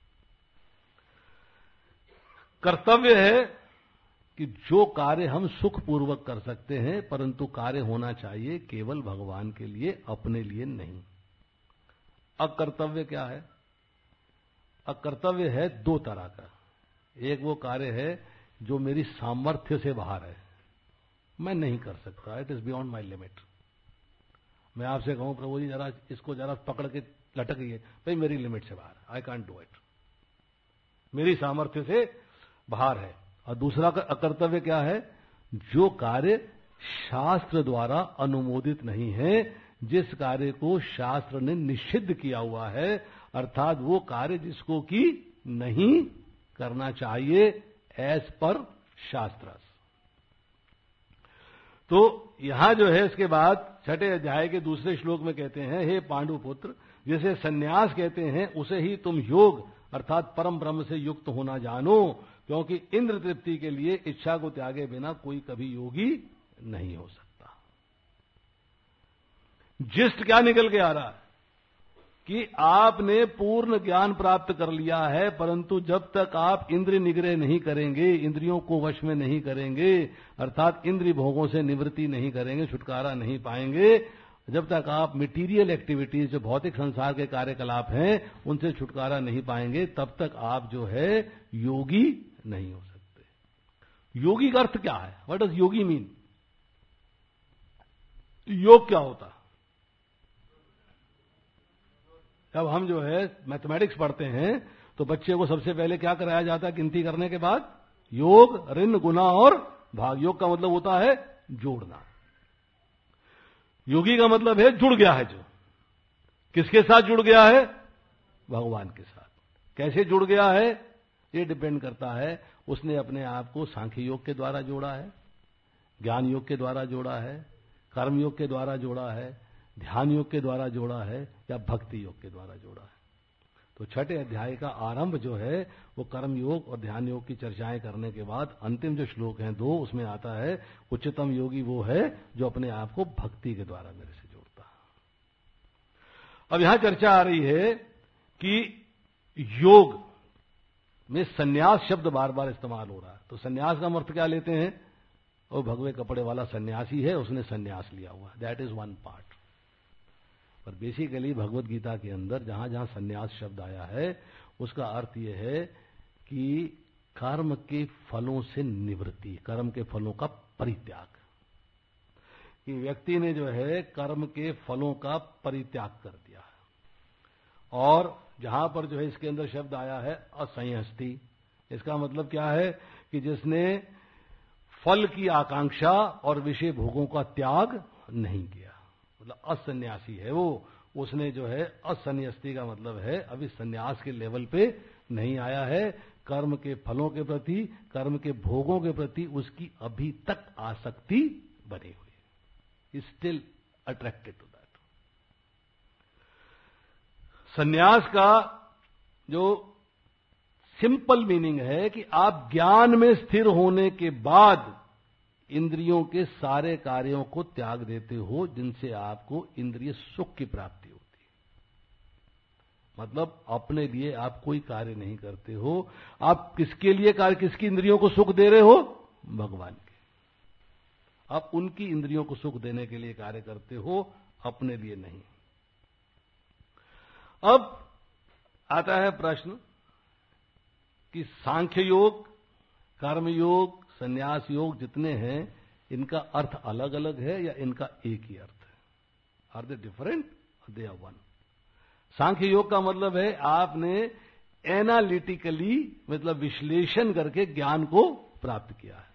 कर्तव्य है कि जो कार्य हम सुखपूर्वक कर सकते हैं, परंतु कार्य होना चाहिए केवल भगवान के लिए, अपने लिए नहीं। अकर्तव्य क्या है? अकर्तव्य है दो तरह का। एक वो कार्य है जो मेरी सामर्थ्य से बाहर है, मैं नहीं कर सकता, it is beyond my limit. मैं आपसे कहूं प्रभु जी जरा इसको जरा पकड़ के लटकिए, भाई मेरी लिमिट से बाहर है, आई कांट डू इट, मेरी सामर्थ्य से बाहर है। और दूसरा कर्तव्य क्या है? जो कार्य शास्त्र द्वारा अनुमोदित नहीं है, जिस कार्य को शास्त्र ने निषिद्ध किया हुआ है, अर्थात वो कार्य जिसको कि नहीं करना चाहिए एज पर शास्त्र। तो यहां जो है इसके बाद छठे अध्याय के दूसरे श्लोक में कहते हैं, हे पांडु पुत्र, जिसे सन्यास कहते हैं उसे ही तुम योग अर्थात परम ब्रह्म से युक्त होना जानो, क्योंकि इंद्र तृप्ति के लिए इच्छा को त्यागे बिना कोई कभी योगी नहीं हो सकता। जिस्ट क्या निकल के आ रहा है कि आपने पूर्ण ज्ञान प्राप्त कर लिया है, परंतु जब तक आप इंद्रिय निग्रह नहीं करेंगे, इंद्रियों को वश में नहीं करेंगे, अर्थात इंद्रिय भोगों से निवृत्ति नहीं करेंगे, छुटकारा नहीं पाएंगे, जब तक आप मटेरियल एक्टिविटीज, जो भौतिक संसार के कार्यकलाप हैं, उनसे छुटकारा नहीं पाएंगे, तब तक आप जो है योगी नहीं हो सकते। योगी का अर्थ क्या है? What does yogi mean? योग क्या होता? जब हम जो है मैथमेटिक्स पढ़ते हैं तो बच्चे को सबसे पहले क्या कराया जाता है गिनती करने के बाद? योग, ऋण, गुना और भाग। योग का मतलब होता है जोड़ना। योगी का मतलब है जुड़ गया है। जो किसके साथ जुड़ गया है? भगवान के साथ। कैसे जुड़ गया है? ये डिपेंड करता है उसने अपने आप को सांख्य योग के द्वारा जोड़ा है, ज्ञान योग के द्वारा जोड़ा है, कर्म योग के द्वारा जोड़ा है, ध्यान योग के द्वारा जोड़ा है, या भक्ति योग के द्वारा जोड़ा है। तो छठे अध्याय का आरंभ जो है वो कर्म योग और ध्यान योग की चर्चाएं करने के बाद अंतिम जो श्लोक हैं दो, उसमें आता है उच्चतम योगी वो है जो अपने आप को भक्ति के द्वारा मेरे से जोड़ता है। अब यहां चर्चा आ रही है कि योग में सन्यास शब्द बार बार इस्तेमाल हो रहा है। तो सन्यास का अर्थ क्या लेते हैं? वो भगवे कपड़े वाला सन्यासी है, उसने सन्यास लिया हुआ, दैट इज वन पार्ट। पर बेसिकली भगवत गीता के अंदर जहां जहां सन्यास शब्द आया है उसका अर्थ यह है कि कर्म के फलों से निवृत्ति, कर्म के फलों का परित्याग। कि व्यक्ति ने जो है कर्म के फलों का परित्याग कर दिया है। और जहां पर जो है इसके अंदर शब्द आया है असंयस्ति, इसका मतलब क्या है कि जिसने फल की आकांक्षा और विषय भोगों का त्याग नहीं किया, मतलब असन्यासी है वो। उसने जो है असन्यासी का मतलब है अभी सन्यास के लेवल पे नहीं आया है। कर्म के फलों के प्रति, कर्म के भोगों के प्रति उसकी अभी तक आसक्ति बनी हुई, स्टिल अट्रैक्टेड टू दैट। सन्यास का जो सिंपल मीनिंग है कि आप ज्ञान में स्थिर होने के बाद इंद्रियों के सारे कार्यों को त्याग देते हो जिनसे आपको इंद्रिय सुख की प्राप्ति होती है। मतलब अपने लिए आप कोई कार्य नहीं करते हो। आप किसके लिए कार्य, किसकी इंद्रियों को सुख दे रहे हो? भगवान के। आप उनकी इंद्रियों को सुख देने के लिए कार्य करते हो, अपने लिए नहीं। अब आता है प्रश्न कि सांख्य योग, कर्म योग, संन्यास योग जितने हैं इनका अर्थ अलग अलग है या इनका एक ही अर्थ है? Are they different? They are one. Sankhya Yoga का मतलब है आपने एनालिटिकली मतलब विश्लेषण करके ज्ञान को प्राप्त किया है।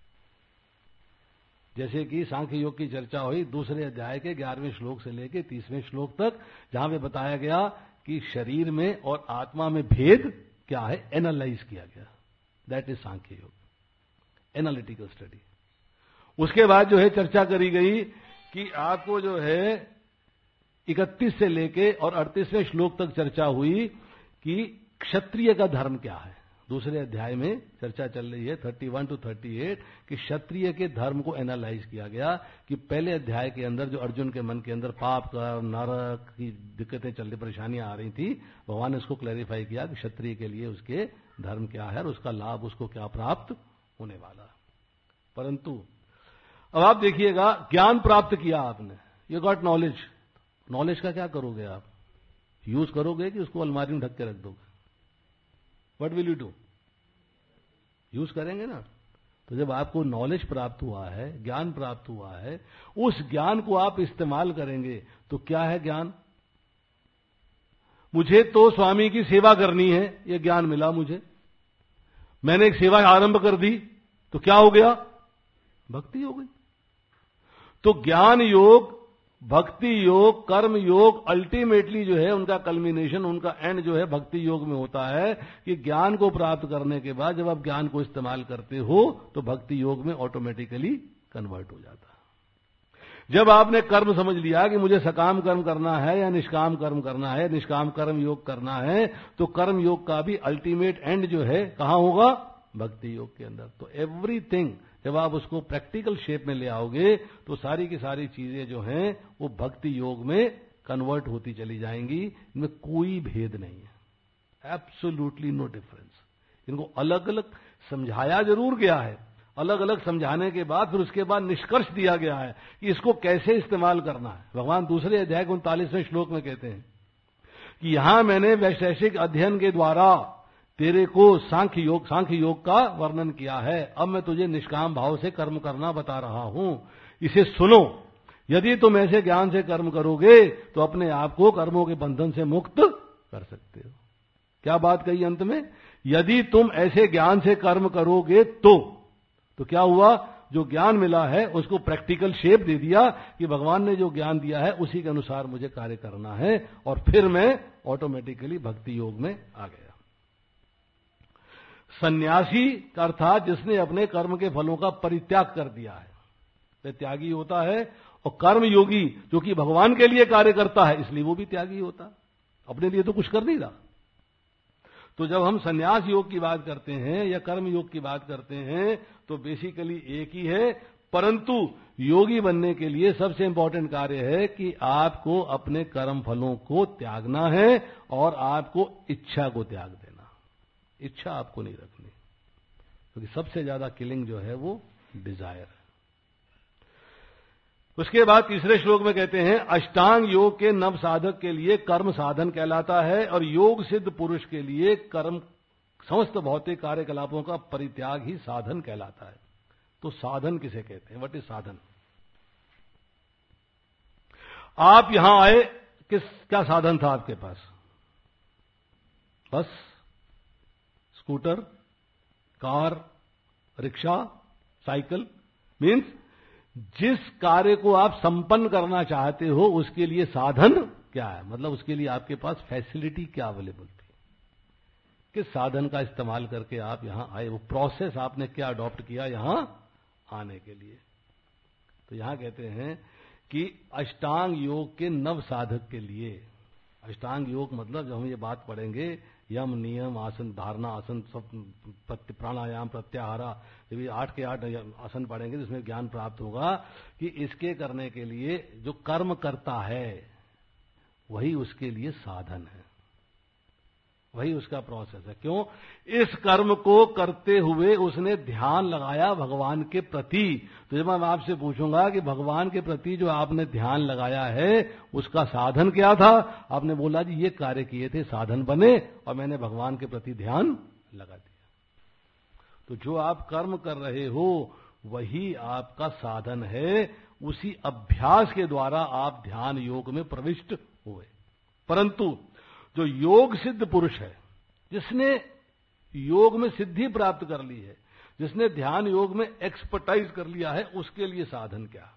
जैसे कि सांख्य योग की चर्चा हुई दूसरे अध्याय के ग्यारहवें श्लोक से लेकर तीसवें श्लोक तक, जहां पे बताया गया कि शरीर में और आत्मा में भेद क्या है, एनालाइज किया गया। दैट इज सांख्य योग, एनालिटिकल स्टडी। उसके बाद जो है चर्चा करी गई कि आपको जो है इकतीस से लेके और अड़तीसवें श्लोक तक चर्चा हुई कि क्षत्रिय का धर्म क्या है। दूसरे अध्याय में चर्चा चल रही है इकतीस टू अड़तीस कि क्षत्रिय के धर्म को एनालाइज किया गया। कि पहले अध्याय के अंदर जो अर्जुन के मन के अंदर पाप का, नरक की दिक्कतें चल रही, परेशानियां आ रही थी, भगवान ने इसको क्लैरिफाई किया कि क्षत्रिय के लिए उसके धर्म क्या है और उसका लाभ उसको क्या प्राप्त होने वाला। परंतु अब आप देखिएगा, ज्ञान प्राप्त किया आपने, यू गॉट नॉलेज। नॉलेज का क्या करोगे आप? यूज करोगे कि उसको अलमारी में ढक के रख दोगे? What will you do? Use करेंगे ना। तो जब आपको नॉलेज प्राप्त हुआ है, ज्ञान प्राप्त हुआ है, उस ज्ञान को आप इस्तेमाल करेंगे। तो क्या है ज्ञान? मुझे तो स्वामी की सेवा करनी है, यह ज्ञान मिला मुझे। मैंने एक सेवा आरंभ कर दी, तो क्या हो गया? भक्ति हो गई। तो ज्ञान योग, भक्ति योग, कर्म योग अल्टीमेटली जो है उनका कल्मिनेशन, उनका एंड जो है भक्ति योग में होता है कि ज्ञान को प्राप्त करने के बाद जब आप ज्ञान को इस्तेमाल करते हो तो भक्ति योग में ऑटोमेटिकली कन्वर्ट हो जाता है। जब आपने कर्म समझ लिया कि मुझे सकाम कर्म करना है या निष्काम कर्म करना है, निष्काम कर्म योग करना है, तो कर्म योग का भी अल्टीमेट एंड जो है कहां होगा? भक्ति योग के अंदर। तो एवरीथिंग जब आप उसको प्रैक्टिकल शेप में ले आओगे तो सारी की सारी चीजें जो हैं वो भक्ति योग में कन्वर्ट होती चली जाएंगी। इनमें कोई भेद नहीं है, एब्सोल्युटली नो डिफरेंस। इनको अलग अलग समझाया जरूर गया है, अलग अलग समझाने के बाद फिर उसके बाद निष्कर्ष दिया गया है कि इसको कैसे इस्तेमाल करना है। भगवान दूसरे अध्याय के उनतालीसवें श्लोक में कहते हैं कि यहां मैंने वैशेषिक अध्ययन के द्वारा तेरे को सांख्य योग सांख्य योग का वर्णन किया है, अब मैं तुझे निष्काम भाव से कर्म करना बता रहा हूं, इसे सुनो। यदि तुम ऐसे ज्ञान से कर्म करोगे तो अपने आप को कर्मों के बंधन से मुक्त कर सकते हो। क्या बात कही अंत में? यदि तुम ऐसे ज्ञान से कर्म करोगे तो तो क्या हुआ? जो ज्ञान मिला है उसको प्रैक्टिकल शेप दे दिया कि भगवान ने जो ज्ञान दिया है उसी के अनुसार मुझे कार्य करना है, और फिर मैं ऑटोमेटिकली भक्ति योग में आ गया। सन्यासी का अर्थात जिसने अपने कर्म के फलों का परित्याग कर दिया है, वह त्यागी होता है। और कर्म योगी जो कि भगवान के लिए कार्य करता है, इसलिए वो भी त्यागी होता है, अपने लिए तो कुछ कर नहीं रहा। तो जब हम सन्यास योग की बात करते हैं या कर्म योग की बात करते हैं तो बेसिकली एक ही है, परंतु योगी बनने के लिए सबसे इंपॉर्टेंट कार्य है कि आपको अपने कर्म फलों को त्यागना है और आपको इच्छा को त्याग देना। इच्छा आपको नहीं रखनी, क्योंकि सबसे ज्यादा किलिंग जो है वो डिजायर है। उसके बाद तीसरे श्लोक में कहते हैं अष्टांग योग के नव साधक के लिए कर्म साधन कहलाता है और योग सिद्ध पुरुष के लिए कर्म समस्त भौतिक कार्यकलापों का परित्याग ही साधन कहलाता है। तो साधन किसे कहते हैं? व्हाट इज साधन? आप यहां आए, किस क्या साधन था आपके पास? Bus, scooter, car, rickshaw, cycle, means जिस कार्य को आप संपन्न करना चाहते हो उसके लिए साधन क्या है? मतलब उसके लिए आपके पास फैसिलिटी क्या अवेलेबल थी, किस साधन का इस्तेमाल करके आप यहां आए, वो प्रोसेस आपने क्या अडॉप्ट किया यहां आने के लिए। तो यहां कहते हैं कि अष्टांग योग के नव साधक के लिए, अष्टांग योग मतलब जब हम ये बात पढ़ेंगे यम, नियम, आसन, धारणा, आसन, सब प्राणायाम, प्रत्याहारा, जब ये आठ के आठ आसन पढ़ेंगे जिसमें ज्ञान प्राप्त होगा कि इसके करने के लिए जो कर्म करता है वही उसके लिए साधन है, वही उसका प्रोसेस है। क्यों? इस कर्म को करते हुए उसने ध्यान लगाया भगवान के प्रति। तो जब मैं आपसे पूछूंगा कि भगवान के प्रति जो आपने ध्यान लगाया है उसका साधन क्या था, आपने बोला जी ये कार्य किए थे, साधन बने और मैंने भगवान के प्रति ध्यान लगा दिया। तो जो आप कर्म कर रहे हो वही आपका साधन है, उसी अभ्यास के द्वारा आप ध्यान योग में प्रविष्ट हुए। परंतु जो योग सिद्ध पुरुष है, जिसने योग में सिद्धि प्राप्त कर ली है, जिसने ध्यान योग में एक्सपर्टाइज कर लिया है, उसके लिए साधन क्या?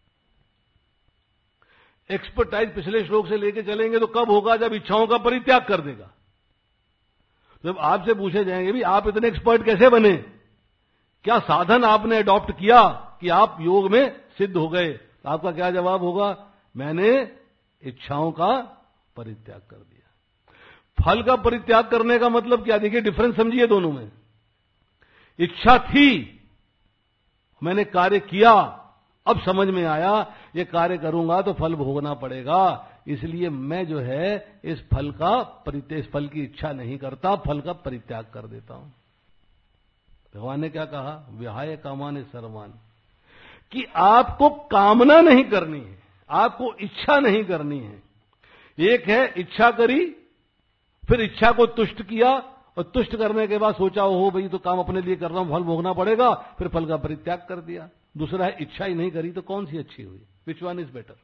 एक्सपर्टाइज पिछले श्लोक से लेके चलेंगे तो कब होगा? जब इच्छाओं का परित्याग कर देगा। जब आपसे पूछे जाएंगे भी आप इतने एक्सपर्ट कैसे बने, क्या साधन आपने अडॉप्ट किया कि आप योग में सिद्ध हो गए, तो आपका क्या जवाब होगा? मैंने इच्छाओं का परित्याग कर दिया। फल का परित्याग करने का मतलब क्या? देखिए डिफरेंस समझिए दोनों में। इच्छा थी, मैंने कार्य किया, अब समझ में आया ये कार्य करूंगा तो फल भोगना पड़ेगा, इसलिए मैं जो है इस फल का परित्याग, इस फल की इच्छा नहीं करता, फल का परित्याग कर देता हूं। भगवान ने क्या कहा? विहाय कामान सर्वान, कि आपको कामना नहीं करनी है, आपको इच्छा नहीं करनी है। एक है इच्छा करी, फिर इच्छा को तुष्ट किया और तुष्ट करने के बाद सोचा हो भाई तो काम अपने लिए कर रहा हूं, फल भोगना पड़ेगा, फिर फल का परित्याग कर दिया। दूसरा है इच्छा ही नहीं करी, तो कौन सी अच्छी हुई? Which one is better?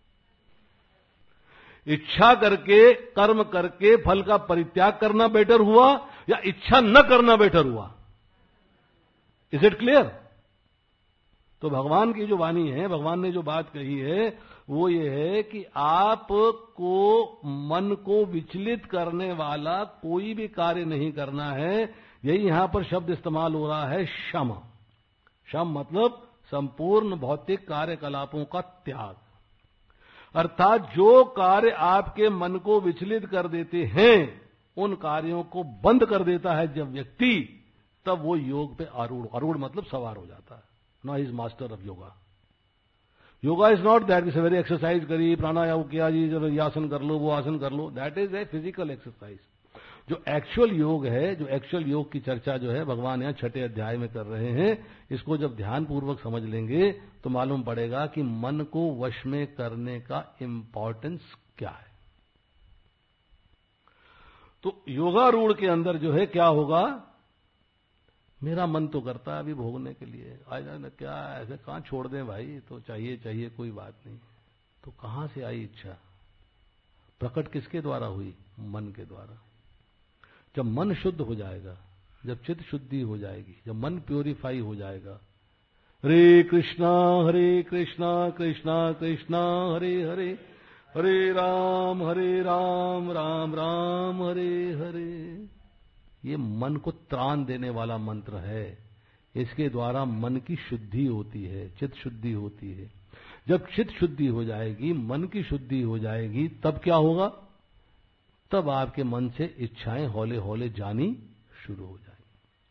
इच्छा करके, कर्म करके फल का परित्याग करना बेटर हुआ या इच्छा न करना बेटर हुआ? Is it clear? तो भगवान की जो वाणी है, भगवान ने जो बात कही है वो ये है कि आपको मन को विचलित करने वाला कोई भी कार्य नहीं करना है। यही यहां पर शब्द इस्तेमाल हो रहा है, शम। शम मतलब संपूर्ण भौतिक कार्यकलापों का त्याग। अर्थात जो कार्य आपके मन को विचलित कर देते हैं, उन कार्यों को बंद कर देता है जब व्यक्ति, तब वो योग पे आरूढ़, आरूढ़ मतलब सवार हो जाता है। ना is master of yoga. Yoga is not that कि सवेरे एक्सरसाइज करी, प्राणायाम किया जी, जब ये आसन कर लो, वो आसन कर लो, that is a physical exercise. जो एक्चुअल योग है, जो एक्चुअल योग की चर्चा जो है भगवान यहां छठे अध्याय में कर रहे हैं, इसको जब ध्यानपूर्वक समझ लेंगे तो मालूम पड़ेगा कि मन को वश में करने का इंपॉर्टेंस क्या है। तो योगारूढ़ के अंदर जो है क्या होगा, मेरा मन तो करता है अभी भोगने के लिए, आज ना क्या ऐसे कहां छोड़ दें भाई, तो चाहिए चाहिए कोई बात नहीं। तो कहां से आई इच्छा? प्रकट किसके द्वारा हुई? मन के द्वारा। जब मन शुद्ध हो जाएगा, जब चित्त शुद्धि हो जाएगी, जब मन प्योरीफाई हो जाएगा, हरे कृष्णा हरे कृष्णा कृष्णा कृष्णा हरे हरे, हरे राम हरे राम राम राम हरे हरे, ये मन को त्राण देने वाला मंत्र है। इसके द्वारा मन की शुद्धि होती है, चित्त शुद्धि होती है। जब चित्त शुद्धि हो जाएगी, मन की शुद्धि हो जाएगी, तब क्या होगा? तब आपके मन से इच्छाएं हौले हौले जानी शुरू हो जाएंगी।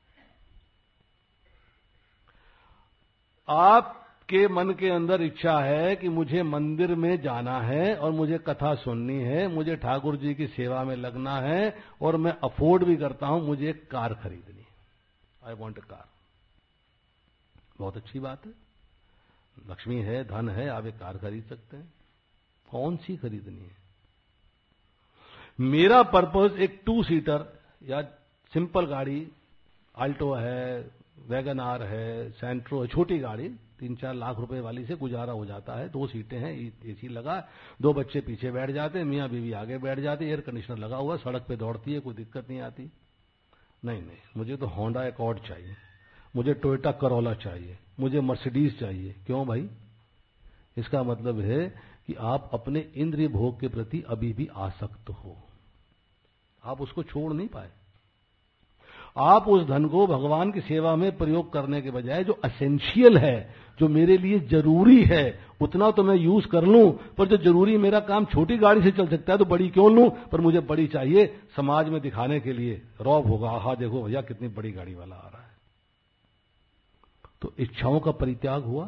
आपके मन के अंदर इच्छा है कि मुझे मंदिर में जाना है और मुझे कथा सुननी है, मुझे ठाकुर जी की सेवा में लगना है और मैं अफोर्ड भी करता हूं, मुझे एक कार खरीदनी है। I want a car. बहुत अच्छी बात है, लक्ष्मी है, धन है, आप एक कार खरीद सकते हैं। कौन सी खरीदनी है? मेरा पर्पस एक टू सीटर या सिंपल गाड़ी, आल्टो है, वैगन आर है, सेंट्रो है, छोटी गाड़ी, तीन चार लाख रुपए वाली से गुजारा हो जाता है। दो सीटें हैं, एसी लगा, दो बच्चे पीछे बैठ जाते हैं, मियां बीवी आगे बैठ जाते, एयर कंडीशनर लगा हुआ, सड़क पे दौड़ती है, कोई दिक्कत नहीं आती। नहीं नहीं, मुझे तो होंडा एकॉर्ड चाहिए, मुझे टोयोटा करोला चाहिए, मुझे मर्सिडीज चाहिए। क्यों भाई? इसका मतलब है कि आप अपने इंद्रिय भोग के प्रति अभी भी आसक्त हो, आप उसको छोड़ नहीं पाए। आप उस धन को भगवान की सेवा में प्रयोग करने के बजाय जो एसेंशियल है, जो मेरे लिए जरूरी है, उतना तो मैं यूज कर लूं, पर जो जरूरी मेरा काम छोटी गाड़ी से चल सकता है तो बड़ी क्यों लूं? पर मुझे बड़ी चाहिए समाज में दिखाने के लिए, रौब होगा, आहा देखो भैया कितनी बड़ी गाड़ी वाला आ रहा है। तो इच्छाओं का परित्याग हुआ,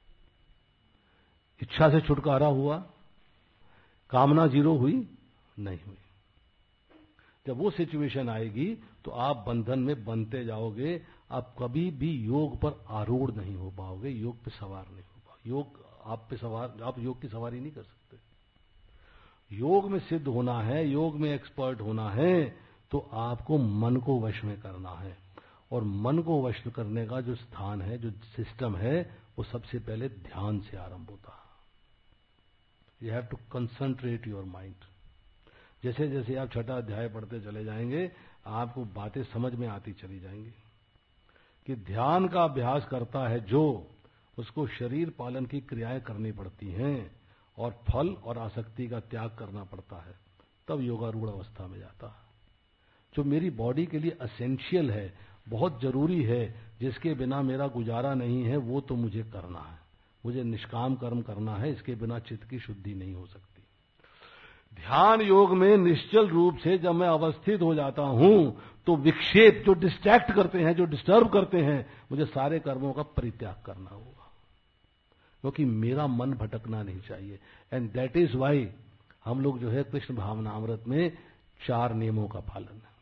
इच्छा से छुटकारा हुआ, कामना जीरो हुई? नहीं हुई। जब वो सिचुएशन आएगी तो आप बंधन में बनते जाओगे, आप कभी भी योग पर आरूढ़ नहीं हो पाओगे, योग पे सवार नहीं हो पाओगे। योग आप पे सवार, आप योग की सवारी नहीं कर सकते। योग में सिद्ध होना है, योग में एक्सपर्ट होना है, तो आपको मन को वश में करना है। और मन को वश करने का जो स्थान है, जो सिस्टम है, वो सबसे पहले ध्यान से आरंभ होता है। You have to concentrate your mind. जैसे जैसे आप छठा अध्याय पढ़ते चले जाएंगे, आपको बातें समझ में आती चली जाएंगी कि ध्यान का अभ्यास करता है जो, उसको शरीर पालन की क्रियाएं करनी पड़ती हैं और फल और आसक्ति का त्याग करना पड़ता है, तब योगारूढ़ अवस्था में जाता है। जो मेरी बॉडी के लिए एसेंशियल है, बहुत जरूरी है, जिसके बिना मेरा गुजारा नहीं है, वो तो मुझे करना है। मुझे निष्काम कर्म करना है, इसके बिना चित्त की शुद्धि नहीं हो सकती। ध्यान योग में निश्चल रूप से जब मैं अवस्थित हो जाता हूं, तो विक्षेप जो डिस्ट्रैक्ट करते हैं, जो डिस्टर्ब करते हैं, मुझे सारे कर्मों का परित्याग करना होगा, क्योंकि मेरा मन भटकना नहीं चाहिए। एंड दैट इज वाई हम लोग जो है कृष्ण भावनामृत में चार नियमों का पालन है।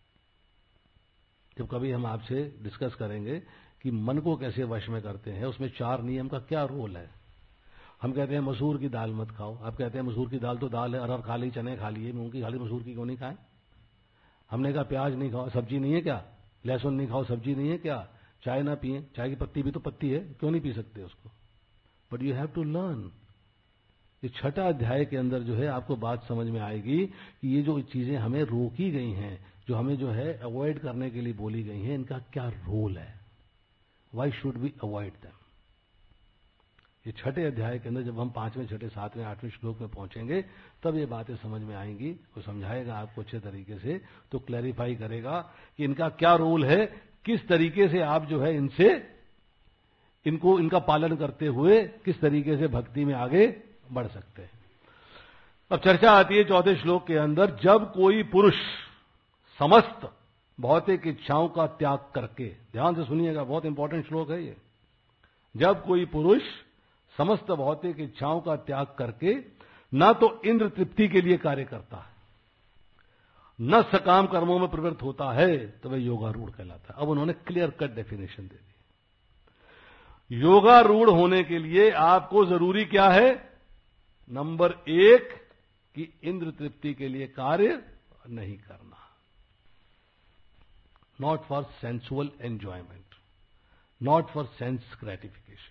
जब कभी हम आपसे डिस्कस करेंगे कि मन को कैसे वश में करते हैं, उसमें चार नियम का क्या रोल है। हम कहते हैं मसूर की दाल मत खाओ, आप कहते हैं मसूर की दाल तो दाल है, अरहर खा ली, चने खा लिए, मूंग की खा ली, मसूर की क्यों नहीं खाएं? हमने कहा प्याज नहीं खाओ, सब्जी नहीं है क्या? लहसुन नहीं खाओ, सब्जी नहीं है क्या? चाय ना पिए, चाय की पत्ती भी तो पत्ती है, क्यों नहीं पी सकते उसको? But you have to learn. ये छठा अध्याय के अंदर जो है आपको बात समझ में आएगी कि ये जो चीजें हमें रोकी गई हैं, जो हमें जो है अवॉइड करने के लिए बोली गई हैं, इनका क्या रोल है, why should we avoid them. ये छठे अध्याय के अंदर जब हम पांचवें, छठे, सातवें, आठवें श्लोक में पहुंचेंगे तब ये बातें समझ में आएंगी। वो समझाएगा आपको अच्छे तरीके से, तो क्लैरिफाई करेगा कि इनका क्या रोल है, किस तरीके से आप जो है इनसे इनको इनका पालन करते हुए किस तरीके से भक्ति में आगे बढ़ सकते हैं। अब चर्चा आती है चौथे श्लोक के अंदर, जब कोई पुरुष समस्त भौतिक इच्छाओं का त्याग करके, ध्यान से सुनिएगा, बहुत इंपॉर्टेंट श्लोक है ये। जब कोई पुरुष समस्त भौतिक इच्छाओं का त्याग करके न तो इंद्र तृप्ति के लिए कार्य करता है, न सकाम कर्मों में प्रवृत्त होता है, तो वह योगारूढ़ कहलाता है। अब उन्होंने क्लियर कट डेफिनेशन दे दी। योगारूढ़ होने के लिए आपको जरूरी क्या है? नंबर एक, कि इंद्र तृप्ति के लिए कार्य नहीं करना, not for sensual enjoyment, not for sense gratification.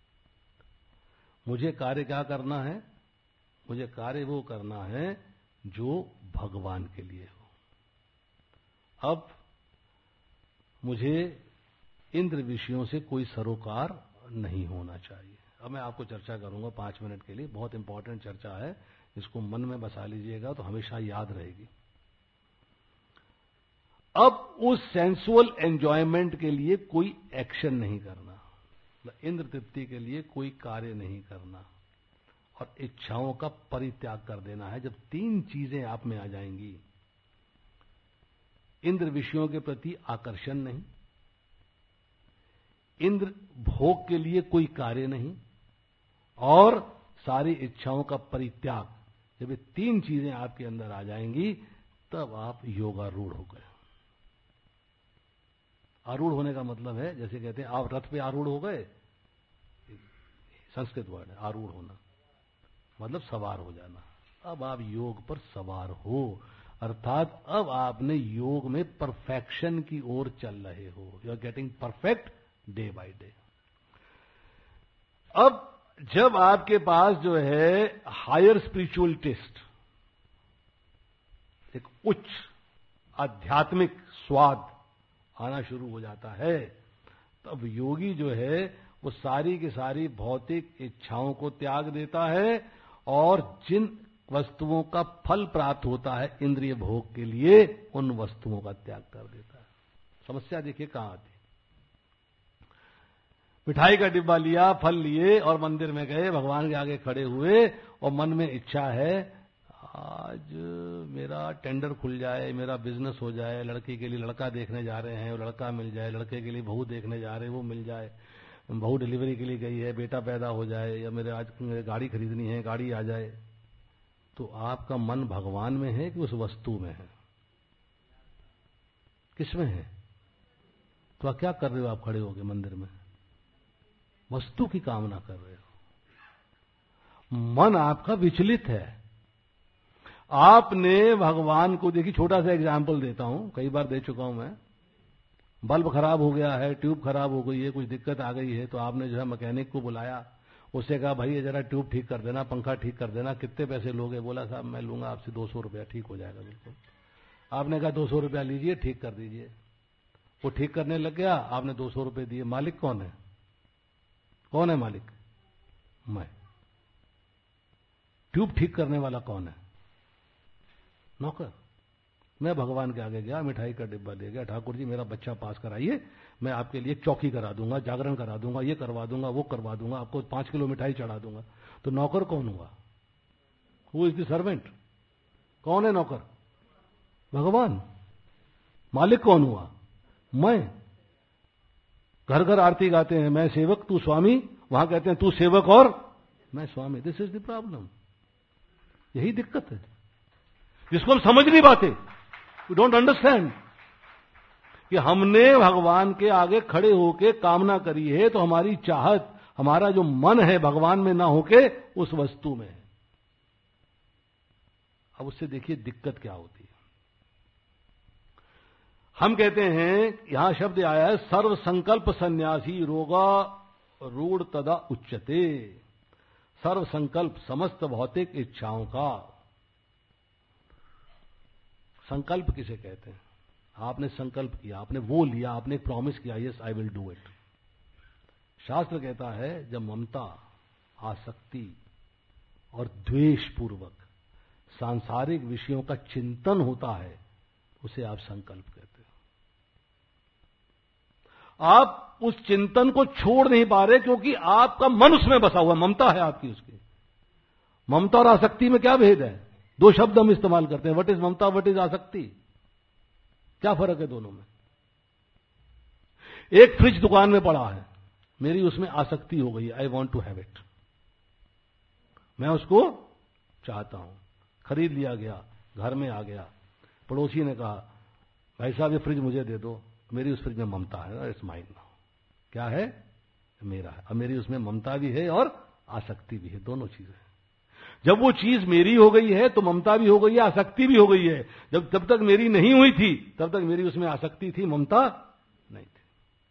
मुझे कार्य क्या करना है? मुझे कार्य वो करना है जो भगवान के लिए हो। अब मुझे इंद्र विषयों से कोई सरोकार नहीं होना चाहिए। अब मैं आपको चर्चा करूंगा पांच मिनट के लिए, बहुत इंपॉर्टेंट चर्चा है, इसको मन में बसा लीजिएगा तो हमेशा याद रहेगी। अब उस सेंसुअल एंजॉयमेंट के लिए कोई एक्शन नहीं करना, इंद्र तृप्ति के लिए कोई कार्य नहीं करना और इच्छाओं का परित्याग कर देना है। जब तीन चीजें आप में आ जाएंगी, इंद्र विषयों के प्रति आकर्षण नहीं, इंद्र भोग के लिए कोई कार्य नहीं और सारी इच्छाओं का परित्याग, जब ये तीन चीजें आपके अंदर आ जाएंगी तब आप योगारूढ़ हो गए। आरूढ़ होने का मतलब है, जैसे कहते हैं आप रथ पे आरूढ़ हो गए, संस्कृत वर्ड है आरूढ़ होना, मतलब सवार हो जाना। अब आप योग पर सवार हो, अर्थात अब आपने योग में परफेक्शन की ओर चल रहे हो। You are getting perfect day by day. अब जब आपके पास जो है हायर स्पिरिचुअल टेस्ट, एक उच्च आध्यात्मिक स्वाद आना शुरू हो जाता है, तब योगी जो है वो सारी की सारी भौतिक इच्छाओं को त्याग देता है और जिन वस्तुओं का फल प्राप्त होता है इंद्रिय भोग के लिए, उन वस्तुओं का त्याग कर देता है। समस्या देखिए कहां आती। मिठाई का डिब्बा लिया, फल लिए और मंदिर में गए, भगवान के आगे खड़े हुए और मन में इच्छा है आज मेरा टेंडर खुल जाए, मेरा बिजनेस हो जाए, लड़की के लिए लड़का देखने जा रहे हैं, लड़का मिल जाए, लड़के के लिए बहू देखने जा रहे हैं वो मिल जाए, बहू डिलीवरी के लिए गई है, बेटा पैदा हो जाए, या मेरे आज गाड़ी खरीदनी है, गाड़ी आ जाए। तो आपका मन भगवान में है कि उस वस्तु में है? किसमें है? तो आप क्या कर रहे हो? आप खड़े होके मंदिर में वस्तु की कामना कर रहे हो। मन आपका विचलित है। आपने भगवान को, देखिए छोटा सा एग्जाम्पल देता हूं, कई बार दे चुका हूं मैं। बल्ब खराब हो गया है, ट्यूब खराब हो गई है, कुछ दिक्कत आ गई है, तो आपने जो है मैकेनिक को बुलाया, उससे कहा भाई ये जरा ट्यूब ठीक कर देना, पंखा ठीक कर देना, कितने पैसे लोगे? बोला साहब मैं लूंगा आपसे दो सौ रुपया, ठीक हो जाएगा बिल्कुल। आपने कहा दो सौ रुपया लीजिए, ठीक कर दीजिए। वो ठीक करने लग गया, आपने दो सौ रुपये दिए। मालिक कौन है? कौन है मालिक? मैं। ट्यूब ठीक करने वाला कौन है? नौकर। मैं भगवान के आगे गया, मिठाई का डिब्बा ले गया, ठाकुर जी मेरा बच्चा पास कराइए, मैं आपके लिए चौकी करा दूंगा, जागरण करा दूंगा, ये करवा दूंगा, वो करवा दूंगा, आपको पांच किलो मिठाई चढ़ा दूंगा। तो नौकर कौन हुआ? Who is the servant? कौन है नौकर? भगवान। मालिक कौन हुआ? मैं। घर घर आरती गाते हैं, मैं सेवक तू स्वामी, वहां कहते हैं तू सेवक और मैं स्वामी। This is the problem. यही दिक्कत है जिसको हम समझ नहीं पाते। वी डोंट अंडरस्टैंड कि हमने भगवान के आगे खड़े होके कामना करी है, तो हमारी चाहत, हमारा जो मन है भगवान में ना होके उस वस्तु में है। अब उससे देखिए दिक्कत क्या होती है। हम कहते हैं, यहां शब्द आया है सर्व संकल्प सन्यासी रोगा रूढ़ तदा उच्चते। सर्व संकल्प, समस्त भौतिक इच्छाओं का संकल्प किसे कहते हैं? आपने संकल्प किया, आपने वो लिया, आपने एक प्रॉमिस किया, yes I will do it. शास्त्र कहता है जब ममता, आसक्ति और द्वेष पूर्वक सांसारिक विषयों का चिंतन होता है, उसे आप संकल्प कहते हो। आप उस चिंतन को छोड़ नहीं पा रहे क्योंकि आपका मन उसमें बसा हुआ, ममता है आपकी उसकी। ममता और आसक्ति में क्या भेद है? दो शब्द हम इस्तेमाल करते हैं, what is mamta, what is asakti. क्या फर्क है दोनों में? एक फ्रिज दुकान में पड़ा है, मेरी उसमें आसक्ति हो गई है, I want to have it, मैं उसको चाहता हूं, खरीद लिया गया, घर में आ गया, पड़ोसी ने कहा भाई साहब ये फ्रिज मुझे दे दो, मेरी उस फ्रिज में ममता है, इट्स माइन। क्या है? मेरा है। अब मेरी उसमें ममता भी है और आसक्ति भी है, दोनों चीजें। जब वो चीज मेरी हो गई है तो ममता भी हो गई है, आसक्ति भी हो गई है। जब तब तक मेरी नहीं हुई थी तब तक मेरी उसमें आसक्ति थी, ममता नहीं थी।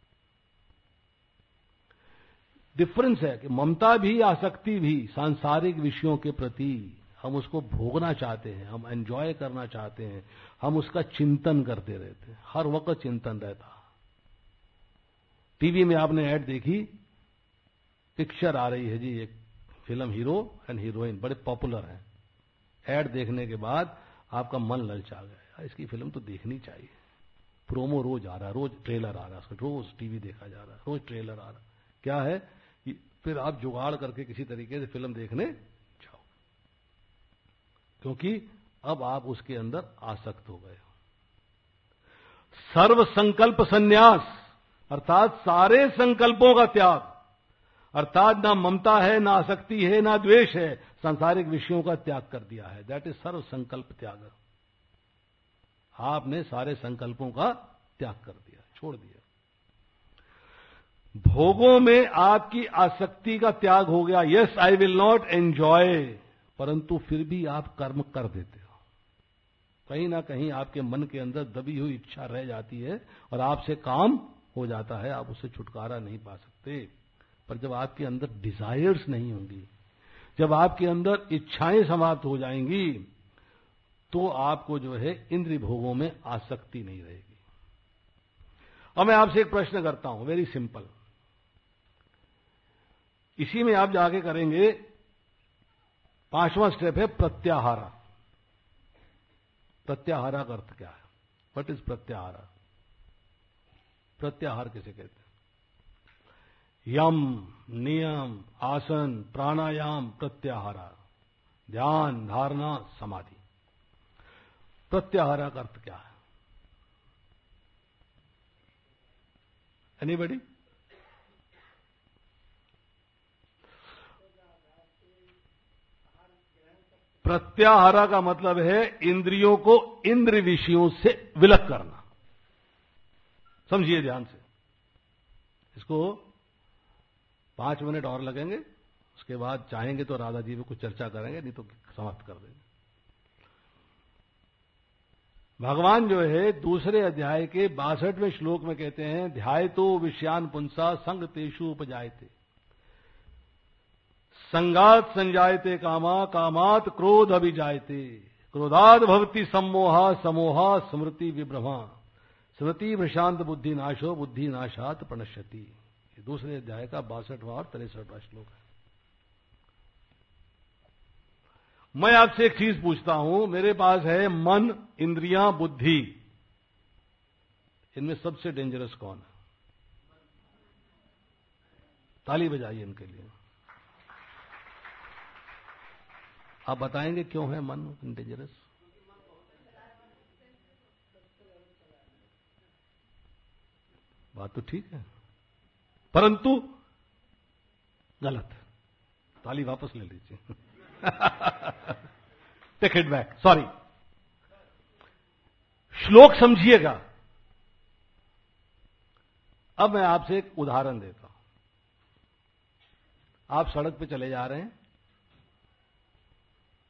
डिफरेंस है कि ममता भी आसक्ति भी सांसारिक विषयों के प्रति हम उसको भोगना चाहते हैं, हम एंजॉय करना चाहते हैं, हम उसका चिंतन करते रहते हैं, हर वक्त चिंतन रहता। टीवी में आपने ऐड देखी, पिक्चर आ रही है जी, एक फिल्म, हीरो एंड हीरोइन बड़े पॉपुलर हैं। ऐड देखने के बाद आपका मन ललचा गया, इसकी फिल्म तो देखनी चाहिए। प्रोमो रोज आ रहा है, रोज ट्रेलर आ रहा है, रोज टीवी देखा जा रहा है, रोज ट्रेलर आ रहा है। क्या है? फिर आप जुगाड़ करके किसी तरीके से फिल्म देखने जाओ, क्योंकि अब आप उसके अंदर आसक्त हो गए हो। सर्व संकल्प संन्यास अर्थात सारे संकल्पों का त्याग, अर्थात ना ममता है, ना आसक्ति है, ना द्वेष है, सांसारिक विषयों का त्याग कर दिया है। दैट इज सर्व संकल्प त्याग। आपने सारे संकल्पों का त्याग कर दिया, छोड़ दिया। भोगों में आपकी आसक्ति का त्याग हो गया, yes I will not enjoy, परंतु फिर भी आप कर्म कर देते हो। कहीं ना कहीं आपके मन के अंदर दबी हुई इच्छा रह जाती है और आपसे काम हो जाता है, आप उससे छुटकारा नहीं पा सकते। पर जब आपके अंदर डिजायर्स नहीं होंगी, जब आपके अंदर इच्छाएं समाप्त हो जाएंगी, तो आपको जो है इंद्रिय भोगों में आसक्ति नहीं रहेगी। अब मैं आपसे एक प्रश्न करता हूं, वेरी सिंपल, इसी में आप जाके करेंगे, पांचवा स्टेप है प्रत्याहारा। प्रत्याहारा का अर्थ क्या है? What is pratyahara? प्रत्याहार किसे कहते हैं? यम, नियम, आसन, प्राणायाम, प्रत्याहारा, ध्यान, धारणा, समाधि। प्रत्याहारा का अर्थ क्या है? एनीबडी? प्रत्याहारा का मतलब है इंद्रियों को इंद्र विषयों से विलग करना। समझिए ध्यान से, इसको पांच मिनट और लगेंगे, उसके बाद चाहेंगे तो राधा जी में कुछ चर्चा करेंगे, नहीं तो समाप्त कर देंगे। भगवान जो है दूसरे अध्याय के बासठवें श्लोक में कहते हैं, ध्यायतो विषयान पुंसा संग तेषु उपजायते, संगात संजायते कामा, कामात क्रोध अभिजायते, क्रोधाद भवति सम्मोहा, समोहा स्मृति विभ्रमा, स्मृति प्रशांत बुद्धि नाशो, बुद्धि नाशात प्रणश्यति। ये दूसरे अध्याय का बासठवां और तिरसठवां श्लोक है। मैं आपसे एक चीज पूछता हूं, मेरे पास है मन, इंद्रियां, बुद्धि, इनमें सबसे डेंजरस कौन है? ताली बजाइए इनके लिए। आप बताएंगे क्यों है मन डेंजरस? बात तो ठीक है, परंतु गलत। ताली वापस ले लीजिए। Take it back, sorry. श्लोक समझिएगा। अब मैं आपसे एक उदाहरण देता हूं। आप सड़क पे चले जा रहे हैं,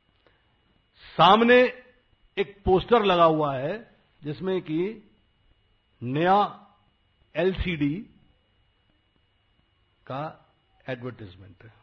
सामने एक पोस्टर लगा हुआ है जिसमें कि नया एलसीडी का एडवर्टाइजमेंट है।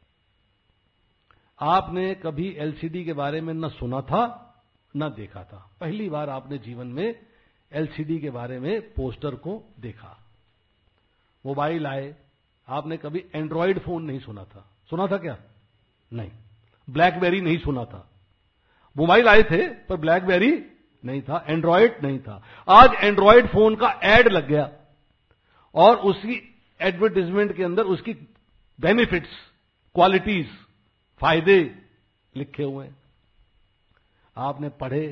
आपने कभी एलसीडी के बारे में न सुना था न देखा था, पहली बार आपने जीवन में एलसीडी के बारे में पोस्टर को देखा। मोबाइल आए, आपने कभी एंड्रॉयड फोन नहीं सुना था, सुना था क्या? नहीं। ब्लैकबेरी नहीं सुना था। मोबाइल आए थे पर ब्लैकबेरी नहीं था, एंड्रॉयड नहीं था। आज एंड्रॉयड फोन का एड लग गया और उसकी एडवर्टाइजमेंट के अंदर उसकी बेनिफिट्स, क्वालिटीज, फायदे लिखे हुए हैं। आपने पढ़े,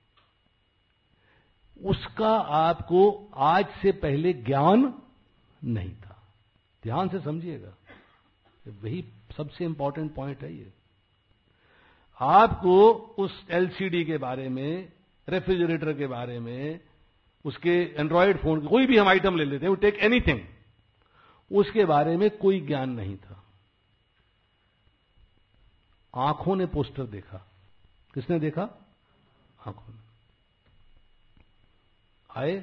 उसका आपको आज से पहले ज्ञान नहीं था। ध्यान से समझिएगा, वही सबसे इंपॉर्टेंट पॉइंट है ये। आपको उस एलसीडी के बारे में, रेफ्रिजरेटर के बारे में, उसके एंड्रॉयड फोन, कोई भी हम आइटम ले लेते हैं, टेक एनीथिंग, उसके बारे में कोई ज्ञान नहीं था। आंखों ने पोस्टर देखा। किसने देखा? आंखों ने। आए,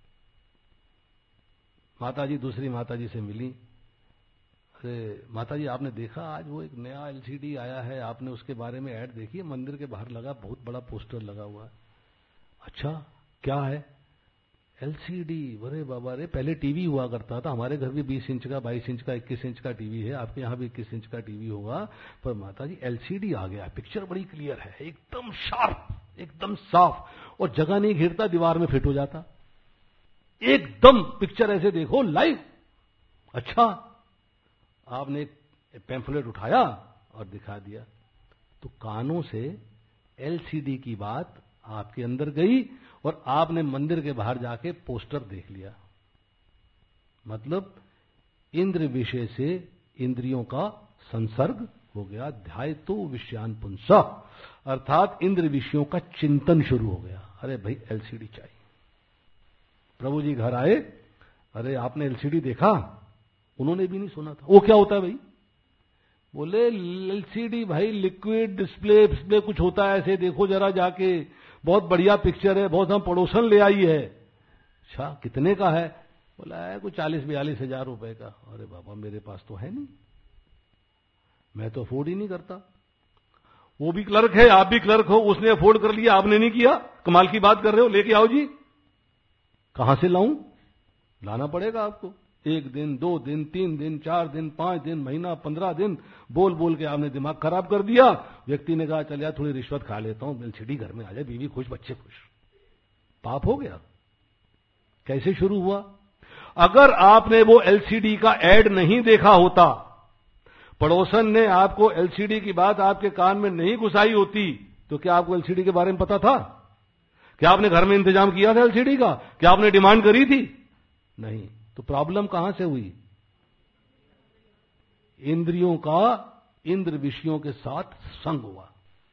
माताजी दूसरी माताजी से मिली। अरे माताजी, आपने देखा आज वो एक नया एलसीडी आया है, आपने उसके बारे में ऐड देखी है? मंदिर के बाहर लगा, बहुत बड़ा पोस्टर लगा हुआ है। अच्छा, क्या है? एलसीडी। अरे बाबा रे, पहले टीवी हुआ करता था, हमारे घर भी बीस इंच का, बाईस इंच का, इक्कीस इंच का टीवी है, आपके यहां भी इक्कीस इंच का टीवी होगा, पर माताजी एलसीडी आ गया, पिक्चर बड़ी क्लियर है, एकदम शार्प, एकदम साफ, और जगह नहीं घेरता, दीवार में फिट हो जाता, एकदम पिक्चर ऐसे देखो लाइव। अच्छा, आपने एक पैम्फलेट उठाया और दिखा दिया, तो कानों से एलसीडी की बात आपके अंदर गई और आपने मंदिर के बाहर जाके पोस्टर देख लिया। मतलब इंद्र विषय से इंद्रियों का संसर्ग हो गया। ध्यायतो विषयान पुंसा, अर्थात इंद्र विषयों का चिंतन शुरू हो गया। अरे भाई एलसीडी चाहिए। प्रभु जी घर आए, अरे आपने एलसीडी देखा? उन्होंने भी नहीं सुना था। वो क्या होता है भाई? बोले एलसीडी भाई लिक्विड डिस्प्ले, डिस्प्ले कुछ होता है ऐसे, देखो जरा जाके, बहुत बढ़िया पिक्चर है, बहुत हम पड़ोसन ले आई है। अच्छा, कितने का है? बोला है कुछ चालीस बयालीस हजार रुपए का। अरे बाबा, मेरे पास तो है नहीं, मैं तो अफोर्ड ही नहीं करता। वो भी क्लर्क है, आप भी क्लर्क हो, उसने अफोर्ड कर लिया, आपने नहीं किया, कमाल की बात कर रहे हो, लेके आओ जी। कहां से लाऊं? लाना पड़ेगा आपको। एक दिन, दो दिन, तीन दिन, चार दिन, पांच दिन, महीना, पंद्रह दिन, बोल बोल के आपने दिमाग खराब कर दिया। व्यक्ति ने कहा चल यार थोड़ी रिश्वत खा लेता हूं, एलसीडी घर में आ जाए, बीवी खुश, बच्चे खुश। पाप हो गया। कैसे शुरू हुआ? अगर आपने वो एलसीडी का एड नहीं देखा होता, पड़ोसन ने आपको एलसीडी की बात आपके कान में नहीं घुसाई होती, तो क्या आपको एलसीडी के बारे में पता था? क्या आपने घर में इंतजाम किया था एलसीडी का? क्या आपने डिमांड करी थी? नहीं। तो प्रॉब्लम कहां से हुई? इंद्रियों का इंद्र विषयों के साथ संग हुआ।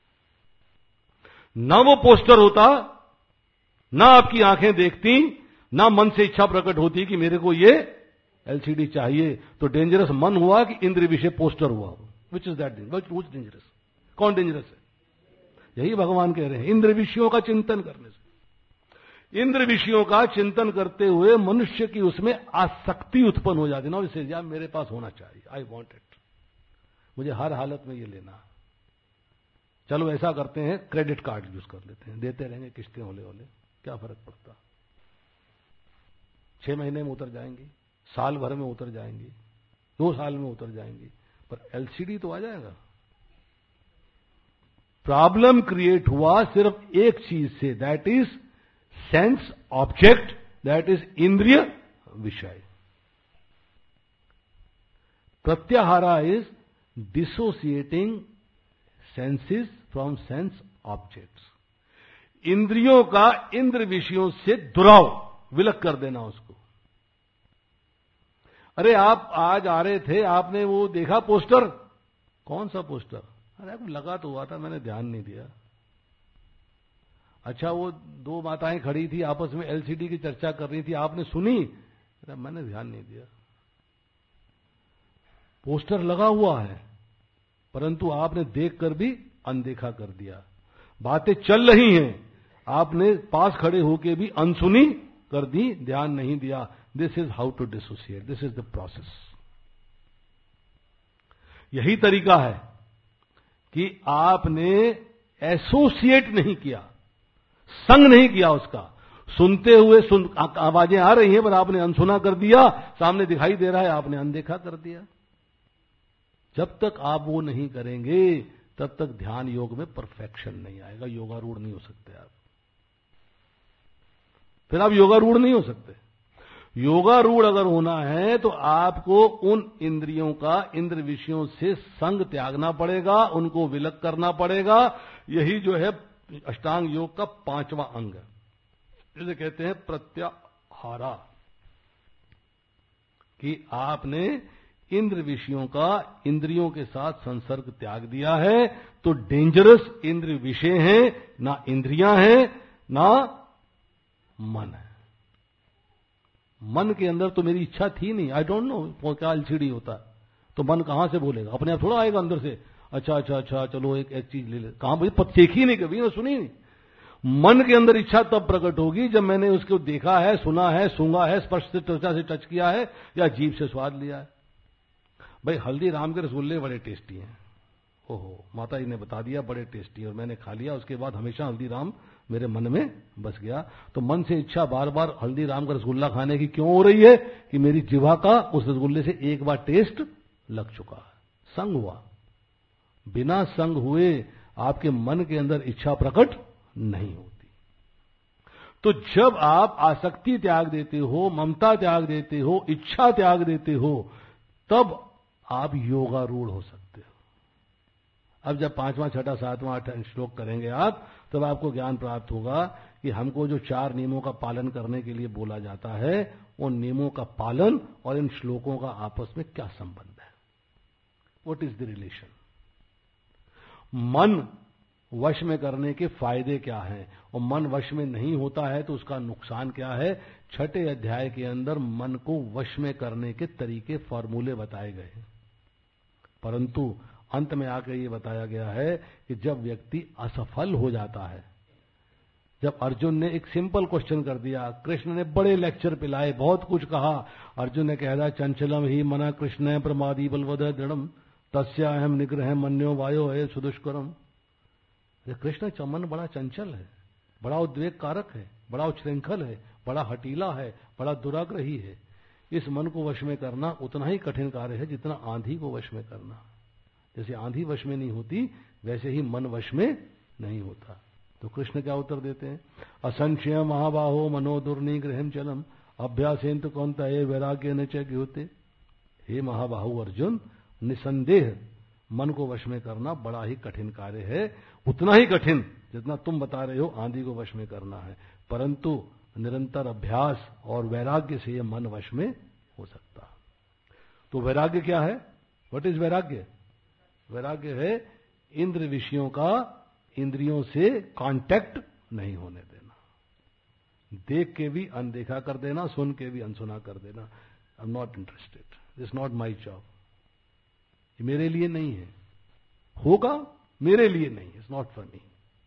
ना वो पोस्टर होता, ना आपकी आंखें देखती, ना मन से इच्छा प्रकट होती कि मेरे को ये एलसीडी चाहिए, तो डेंजरस मन हुआ कि इंद्र विषय पोस्टर हुआ। Which is that which dangerous? कौन डेंजरस है? यही भगवान कह रहे हैं, इंद्र विषयों का चिंतन करने से। इंद्र विषयों का चिंतन करते हुए मनुष्य की उसमें आसक्ति उत्पन्न हो जाती ना, इसे यार मेरे पास होना चाहिए, आई वॉन्ट इट, मुझे हर हालत में ये लेना। चलो ऐसा करते हैं, क्रेडिट कार्ड यूज कर लेते हैं, देते रहेंगे किस्तें होले होले, क्या फर्क पड़ता? छह महीने में उतर जाएंगी, साल भर में उतर जाएंगी, दो साल में उतर जाएंगी, पर एलसीडी तो आ जाएगा। प्रॉब्लम क्रिएट हुआ सिर्फ एक चीज से, that is sense object, that is indriya vishay. Pratyahara is dissociating senses from sense objects. इंद्रियों का इंद्र विषयों से दुराव, विलग कर देना उसको। अरे आप आज आ रहे थे, आपने वो देखा पोस्टर? कौन सा पोस्टर? अरे लगा तो हुआ था, मैंने ध्यान नहीं दिया। अच्छा, वो दो माताएं खड़ी थी, आपस में एलसीडी की चर्चा कर रही थी, आपने सुनी? अरे मैंने ध्यान नहीं दिया। पोस्टर लगा हुआ है, परंतु आपने देखकर भी अनदेखा कर दिया। बातें चल रही हैं, आपने पास खड़े होकर भी अनसुनी कर दी, ध्यान नहीं दिया। This is how to dissociate, this is the process. यही तरीका है कि आपने एसोसिएट नहीं किया, संग नहीं किया उसका। सुनते हुए सुन आवाजें आ रही हैं पर आपने अनसुना कर दिया, सामने दिखाई दे रहा है आपने अनदेखा कर दिया। जब तक आप वो नहीं करेंगे तब तक ध्यान योग में परफेक्शन नहीं आएगा, योगारूढ़ नहीं हो सकते आप। फिर आप योगारूढ़ नहीं हो सकते। योगारूढ़ अगर होना है तो आपको उन इंद्रियों का, इंद्र विषयों से संग त्यागना पड़ेगा, उनको विलग करना पड़ेगा। यही जो है अष्टांग योग का पांचवा अंग है, जिसे कहते हैं प्रत्याहारा, कि आपने इंद्र विषयों का इंद्रियों के साथ संसर्ग त्याग दिया है। तो डेंजरस इंद्र विषय हैं, ना इंद्रियां हैं ना मन है। मन के अंदर तो मेरी इच्छा थी नहीं, आई डोंट नो क्या एलसीडी होता है, तो मन कहां से बोलेगा, अपने आप थोड़ा आएगा अंदर से, अच्छा अच्छा अच्छा चलो एक एक चीज ले ले, कहां मुझे पत देखी नहीं, कभी ना सुनी नहीं। मन के अंदर इच्छा तब प्रकट होगी जब मैंने उसको देखा है, सुना है, सूंघा है, स्पर्श से त्वचा से टच किया है या जीभ से स्वाद लिया है। भाई हल्दीराम के रसगुल्ले बड़े टेस्टी हैं, ओहो माता जी ने बता दिया बड़े टेस्टी, और मैंने खा लिया, उसके बाद हमेशा हल्दीराम मेरे मन में बस गया। तो मन से इच्छा बार बार हल्दीराम का रसगुल्ला खाने की क्यों हो रही है कि मेरी जिह्वा का उस रसगुल्ले से एक बार टेस्ट लग चुका है, संग हुआ। बिना संग हुए आपके मन के अंदर इच्छा प्रकट नहीं होती। तो जब आप आसक्ति त्याग देते हो, ममता त्याग देते हो, इच्छा त्याग देते हो, तब आप योगारूढ़ हो सकते हो। अब जब पांचवां, छठा, सातवां, आठवां श्लोक करेंगे आप, तब आपको ज्ञान प्राप्त होगा कि हमको जो चार नियमों का पालन करने के लिए बोला जाता है, उन नियमों का पालन और इन श्लोकों का आपस में क्या संबंध है, व्हाट इज द रिलेशन। मन वश में करने के फायदे क्या हैं, और मन वश में नहीं होता है तो उसका नुकसान क्या है। छठे अध्याय के अंदर मन को वश में करने के तरीके, फॉर्मूले बताए गए हैं, परंतु अंत में आकर यह बताया गया है कि जब व्यक्ति असफल हो जाता है, जब अर्जुन ने एक सिंपल क्वेश्चन कर दिया, कृष्ण ने बड़े लेक्चर पिलाए, बहुत कुछ कहा, अर्जुन ने कह दिया चंचलम ही मना कृष्ण प्रमादी बलवद दृढ़म तस्याहम निग्रह मन्यो वायो है सुदुष्करम। कृष्ण चमन बड़ा चंचल है, बड़ा उद्वेग कारक है, बड़ा उच्छृंखल है, बड़ा हटीला है, बड़ा दुराग्रही है। इस मन को वश में करना उतना ही कठिन कार्य है जितना आंधी को वश में करना। जैसे आंधी वश में नहीं होती, वैसे ही मन वश में नहीं होता। तो कृष्ण क्या उत्तर देते हैं, असंशय महाबाहो मनो दुर्निग्रहम चलम अभ्यासेन तो कौनता है वैराग्य न च होते। हे महाबाहु अर्जुन, निसंदेह मन को वश में करना बड़ा ही कठिन कार्य है, उतना ही कठिन जितना तुम बता रहे हो आंधी को वश में करना है, परंतु निरंतर अभ्यास और वैराग्य से यह मन वश में हो सकता। तो वैराग्य क्या है, व्हाट इज वैराग्य। वैराग्य है इंद्र विषयों का इंद्रियों से कांटेक्ट नहीं होने देना, देख के भी अनदेखा कर देना, सुन के भी अनसुना कर देना। I am not interested, this not my job, ये मेरे लिए नहीं है, होगा मेरे लिए नहीं, इट्स नॉट फॉर मी,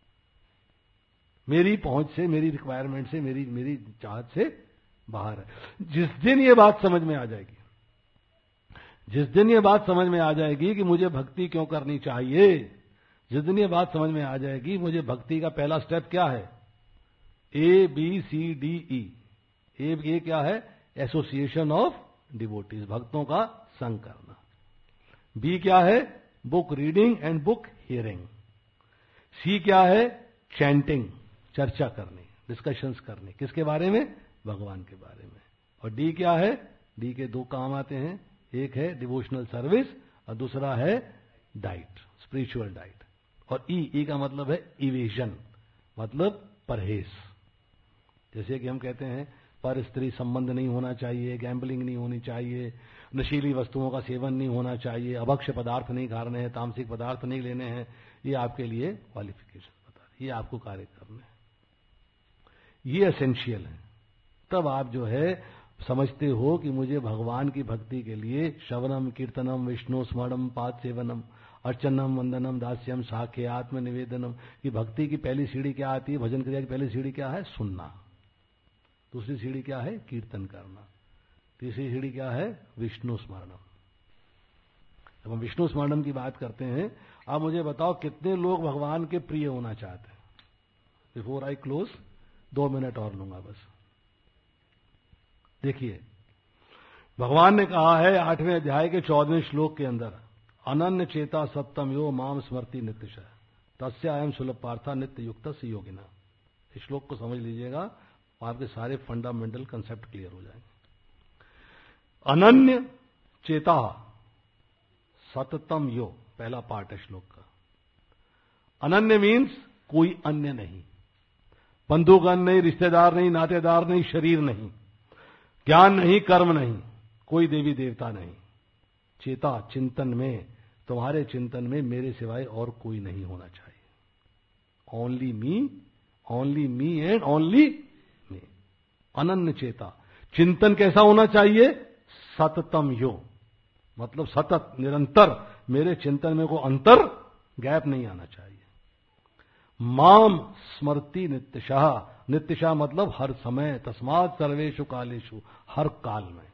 मेरी पहुंच से, मेरी रिक्वायरमेंट से, मेरी मेरी चाहत से बाहर है। जिस दिन ये बात समझ में आ जाएगी, जिस दिन ये बात समझ में आ जाएगी कि मुझे भक्ति क्यों करनी चाहिए, जिस दिन ये बात समझ में आ जाएगी मुझे भक्ति का पहला स्टेप क्या है, A B C D E. ए ए क्या है, एसोसिएशन ऑफ डिवोटीज, भक्तों का संग करना। बी क्या है, book reading and book hearing. C क्या है, चैंटिंग, चर्चा करनी, डिस्कशंस करनी, किसके बारे में, भगवान के बारे में। और डी क्या है, डी के दो काम आते हैं, एक है डिवोशनल सर्विस और दूसरा है डाइट, स्पिरिचुअल डाइट। और ई ई का मतलब है इवेजन, मतलब परहेज। जैसे कि हम कहते हैं पर स्त्री संबंध नहीं होना चाहिए, गैम्बलिंग नहीं होनी चाहिए, नशीली वस्तुओं का सेवन नहीं होना चाहिए, अभक्ष्य पदार्थ नहीं खाने हैं, तामसिक पदार्थ नहीं लेने हैं। ये आपके लिए क्वालिफिकेशन बता रहे, ये आपको कार्य करने हैं, ये एसेंशियल है। तब आप जो है समझते हो कि मुझे भगवान की भक्ति के लिए श्रवणम कीर्तनम विष्णु स्मरणम पाद सेवनम अर्चनम वंदनम दास्यम साखे आत्मनिवेदनम। की भक्ति की पहली सीढ़ी क्या आती है, भजन क्रिया की पहली सीढ़ी क्या है, सुनना। दूसरी सीढ़ी क्या है? कीर्तन करना। तीसरी सीढ़ी क्या है? विष्णु स्मरणम। जब हम विष्णु स्मरणम की बात करते हैं, आप मुझे बताओ कितने लोग भगवान के प्रिय होना चाहते हैं? बिफोर आई क्लोज, दो मिनट और लूंगा बस। देखिए, भगवान ने कहा है आठवें अध्याय के चौदहवें श्लोक के अंदर, अनन्य चेता सत्तम यो माम स्मृति नित्यश तस्यायम सुलभ पार्था नित्य युक्त योगिना। इस श्लोक को समझ लीजिएगा, आपके सारे फंडामेंटल कंसेप्ट क्लियर हो जाएंगे। अनन्य चेता सततम यो, पहला पार्ट है श्लोक का। अनन्य मीन्स कोई अन्य नहीं, बंधुगण नहीं, रिश्तेदार नहीं, नातेदार नहीं, शरीर नहीं, ज्ञान नहीं, कर्म नहीं, कोई देवी देवता नहीं। चेता, चिंतन में, तुम्हारे चिंतन में मेरे सिवाय और कोई नहीं होना चाहिए। Only me, only me and only me. अनन्य चेता, चिंतन कैसा होना चाहिए? सततम यो, मतलब सतत, निरंतर, मेरे चिंतन में को अंतर, गैप नहीं आना चाहिए। माम स्मृति नित्यशः, नित्यशः मतलब हर समय, तस्मात् सर्वेषु कालेषु, हर काल में,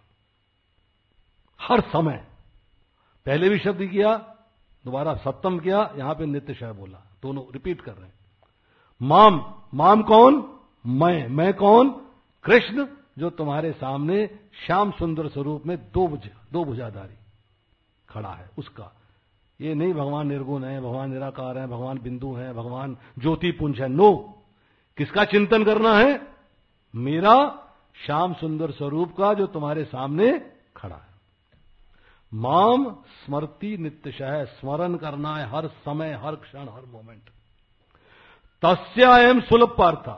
हर समय। पहले भी शब्द किया, दोबारा सप्तम किया, यहां पे नित्यशः बोला, दोनों रिपीट कर रहे हैं। माम, माम कौन? मैं। मैं कौन? कृष्ण, जो तुम्हारे सामने श्याम सुंदर स्वरूप में दो भुज दो भुजाधारी खड़ा है, उसका। ये नहीं भगवान निर्गुण है, भगवान निराकार है, भगवान बिंदु है, भगवान ज्योति पुंज है। नो, किसका चिंतन करना है? मेरा श्याम सुंदर स्वरूप का, जो तुम्हारे सामने खड़ा है। माम स्मृति नित्यशः, स्मरण करना है हर समय, हर क्षण, हर मोमेंट। तस्यायम सुलभ पार्था,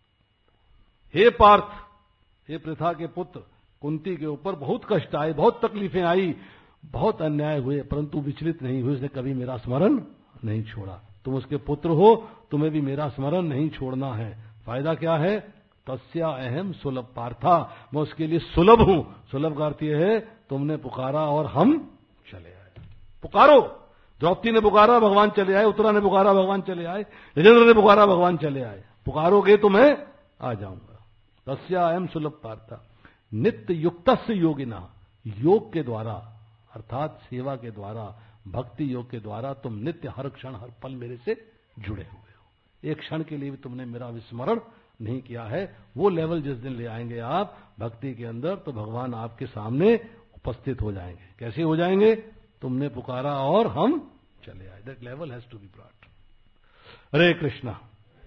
हे पार्थ, हे पृथा के पुत्र, कुंती के ऊपर बहुत कष्ट आए, बहुत तकलीफें आई, बहुत अन्याय हुए, परंतु विचलित नहीं हुए, उसने कभी मेरा स्मरण नहीं छोड़ा। तुम उसके पुत्र हो, तुम्हें भी मेरा स्मरण नहीं छोड़ना है। फायदा क्या है? तस्या अहम सुलभ पार्था, मैं उसके लिए सुलभ हूं। सुलभ का अर्थ यह है, तुमने पुकारा और हम चले आए। पुकारो, द्रौपदी ने पुकारा, भगवान चले आए। उत्तरा ने पुकारा, भगवान चले आए। गजेंद्र ने पुकारा, भगवान चले आए। पुकारोगे तो मैं आ जाऊंगा। तस्या अहम सुलभ पार्था नित्य युक्तस्य योगिना, योग के द्वारा, अर्थात सेवा के द्वारा, भक्ति योग के द्वारा तुम नित्य, हर क्षण, हर पल मेरे से जुड़े हुए हो। एक क्षण के लिए भी तुमने मेरा विस्मरण नहीं किया है। वो लेवल जिस दिन ले आएंगे आप भक्ति के अंदर, तो भगवान आपके सामने उपस्थित हो जाएंगे। कैसे हो जाएंगे? तुमने पुकारा और हम चले आए। That level has to be brought. Hare Krishna.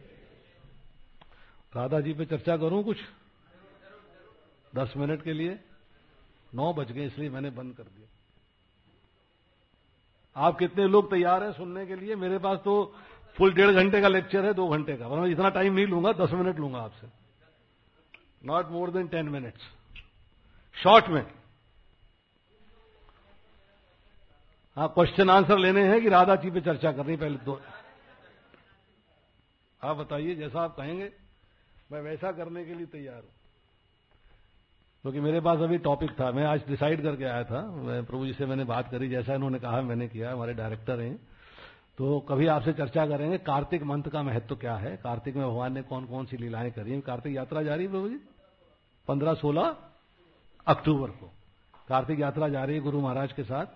Radha ji पे चर्चा करूं कुछ दस मिनट के लिए? नौ बज गए, इसलिए मैंने बंद कर दिया। आप कितने लोग तैयार हैं सुनने के लिए? मेरे पास तो फुल डेढ़ घंटे का लेक्चर है, दो घंटे का, वरना इतना टाइम नहीं लूंगा, दस मिनट लूंगा आपसे, not more than ten minutes, short में। हाँ, क्वेश्चन आंसर लेने हैं कि राधा जी पे चर्चा करनी? पहले दो आप बताइए, जैसा आप कहेंगे मैं वैसा करने के लिए तैयार हूं। क्योंकि मेरे पास अभी टॉपिक था, मैं आज डिसाइड करके आया था, मैं प्रभु जी से मैंने बात करी, जैसा इन्होंने कहा मैंने किया। हमारे डायरेक्टर हैं, तो कभी आपसे चर्चा करेंगे कार्तिक मंथ का महत्व क्या है, कार्तिक में भगवान ने कौन कौन सी लीलाएं करी हैं। कार्तिक यात्रा जा रही है प्रभु जी, पंद्रह सोलह अक्टूबर को कार्तिक यात्रा जा रही है गुरु महाराज के साथ।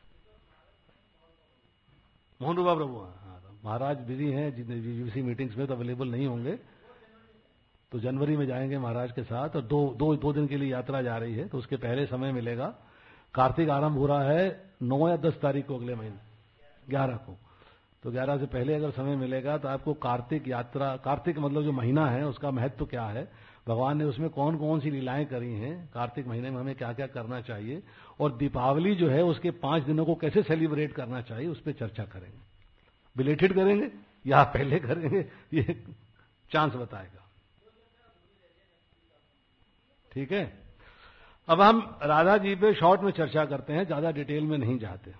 मोहन रूपा प्रभु, हाँ, महाराज बिजी हैं यूजीसी मीटिंग्स में, तो अवेलेबल नहीं होंगे, तो जनवरी में जाएंगे महाराज के साथ। और दो दो दो दिन के लिए यात्रा जा रही है, तो उसके पहले समय मिलेगा। कार्तिक आरंभ हो रहा है नौ या दस तारीख को, अगले महीने ग्यारह को, तो ग्यारह से पहले अगर समय मिलेगा तो आपको कार्तिक यात्रा, कार्तिक मतलब जो महीना है उसका महत्व क्या है, भगवान ने उसमें कौन कौन सी लीलाएं करी हैं, कार्तिक महीने में हमें क्या क्या करना चाहिए, और दीपावली जो है उसके पांच दिनों को कैसे सेलिब्रेट करना चाहिए, उस पर चर्चा करेंगे। बिलेटेड करेंगे या पहले करेंगे, ये चांस बताएगा। ठीक है, अब हम राधा जी पे शॉर्ट में चर्चा करते हैं, ज्यादा डिटेल में नहीं जाते।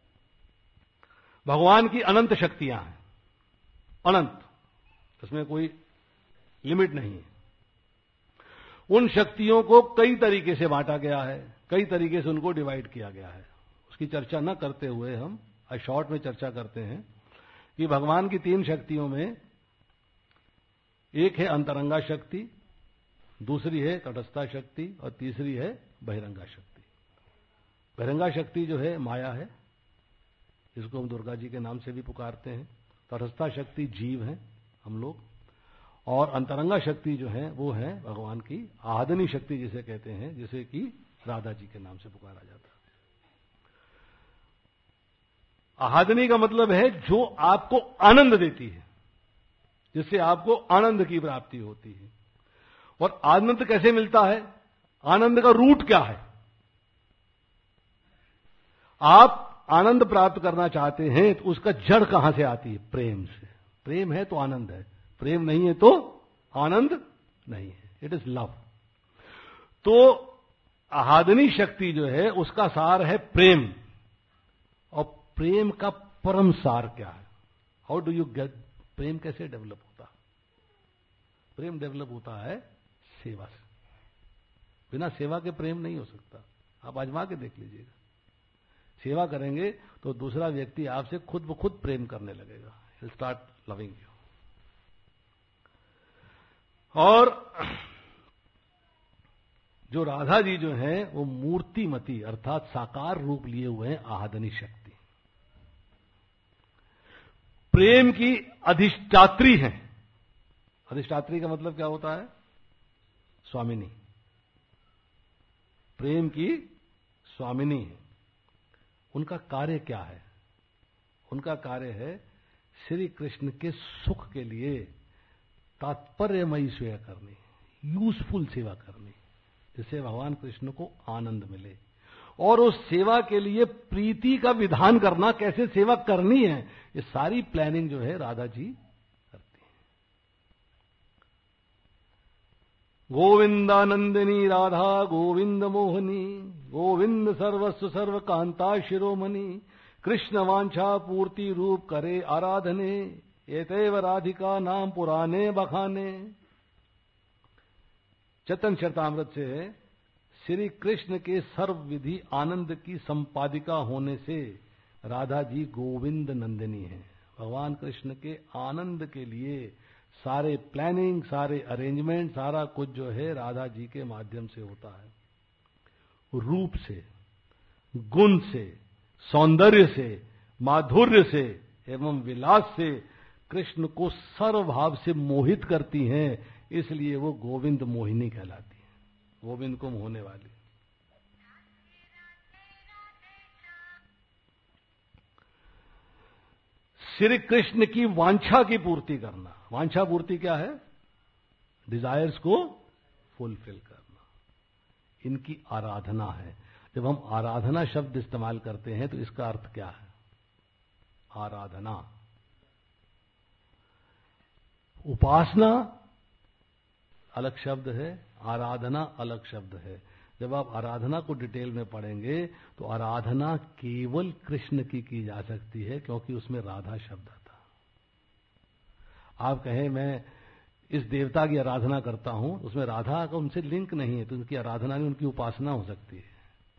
भगवान की अनंत शक्तियां हैं, अनंत, इसमें कोई लिमिट नहीं है। उन शक्तियों को कई तरीके से बांटा गया है, कई तरीके से उनको डिवाइड किया गया है। उसकी चर्चा न करते हुए हम आज शॉर्ट में चर्चा करते हैं कि भगवान की तीन शक्तियों में एक है अंतरंगा शक्ति, दूसरी है तटस्था शक्ति और तीसरी है बहिरंगा शक्ति। बहिरंगा शक्ति जो है माया है, इसको हम दुर्गा जी के नाम से भी पुकारते हैं। तटस्था शक्ति जीव है हम लोग, और अंतरंगा शक्ति जो है वो है भगवान की आहदनी शक्ति जिसे कहते हैं, जिसे कि राधा जी के नाम से पुकारा जाता है। आहदनी का मतलब है जो आपको आनंद देती है, जिससे आपको आनंद की प्राप्ति होती है। और आनंद कैसे मिलता है, आनंद का रूट क्या है? आप आनंद प्राप्त करना चाहते हैं तो उसका जड़ कहां से आती है? प्रेम से। प्रेम है तो आनंद है, प्रेम नहीं है तो आनंद नहीं है। It is love. तो आहदनी शक्ति जो है उसका सार है प्रेम। और प्रेम का परम सार क्या है? How do you get? प्रेम कैसे डेवलप होता? प्रेम डेवलप होता है सेवा से। बिना सेवा के प्रेम नहीं हो सकता। आप आजमा के देख लीजिएगा। सेवा करेंगे तो दूसरा व्यक्ति आपसे खुद ब खुद प्रेम करने लगेगा। He'll start loving you। और जो राधा जी जो हैं वो मूर्तिमती अर्थात साकार रूप लिए हुए हैं आहदनी शक्ति, प्रेम की अधिष्ठात्री हैं। अधिष्ठात्री का मतलब क्या होता है? स्वामिनी। प्रेम की स्वामिनी है। उनका कार्य क्या है? उनका कार्य है श्री कृष्ण के सुख के लिए तात्पर्यमयी सेवा करनी, यूजफुल सेवा करनी, जिससे भगवान कृष्ण को आनंद मिले। और उस सेवा के लिए प्रीति का विधान करना, कैसे सेवा करनी है, ये सारी प्लानिंग जो है राधा जी करती हैं। गोविंदानंदिनी राधा गोविंद मोहनी, गोविंद सर्वस्व सर्व कांता शिरोमणि, कृष्ण वांछा पूर्ति रूप करे आराधने, एतैव राधिका नाम पुराने बखाने। चैतन्य चरितामृत से श्री कृष्ण के सर्व विधि आनंद की संपादिका होने से राधा जी गोविंद नंदिनी हैं। भगवान कृष्ण के आनंद के लिए सारे प्लानिंग, सारे अरेंजमेंट, सारा कुछ जो है राधा जी के माध्यम से होता है। रूप से, गुण से, सौंदर्य से, माधुर्य से एवं विलास से कृष्ण को सर्वभाव से मोहित करती हैं, इसलिए वो गोविंद मोहिनी कहलाती है, गोविंद को मोहने वाली। श्री कृष्ण की वांछा की पूर्ति करना। वांछा पूर्ति क्या है? डिजायर्स को फुलफिल करना, इनकी आराधना है। जब हम आराधना शब्द इस्तेमाल करते हैं तो इसका अर्थ क्या है? आराधना, उपासना अलग शब्द है, आराधना अलग शब्द है। जब आप आराधना को डिटेल में पढ़ेंगे तो आराधना केवल कृष्ण की की जा सकती है, क्योंकि उसमें राधा शब्द आता। आप कहें मैं इस देवता की आराधना करता हूं, उसमें राधा का उनसे लिंक नहीं है, तो उनकी आराधना नहीं, उनकी उपासना हो सकती है।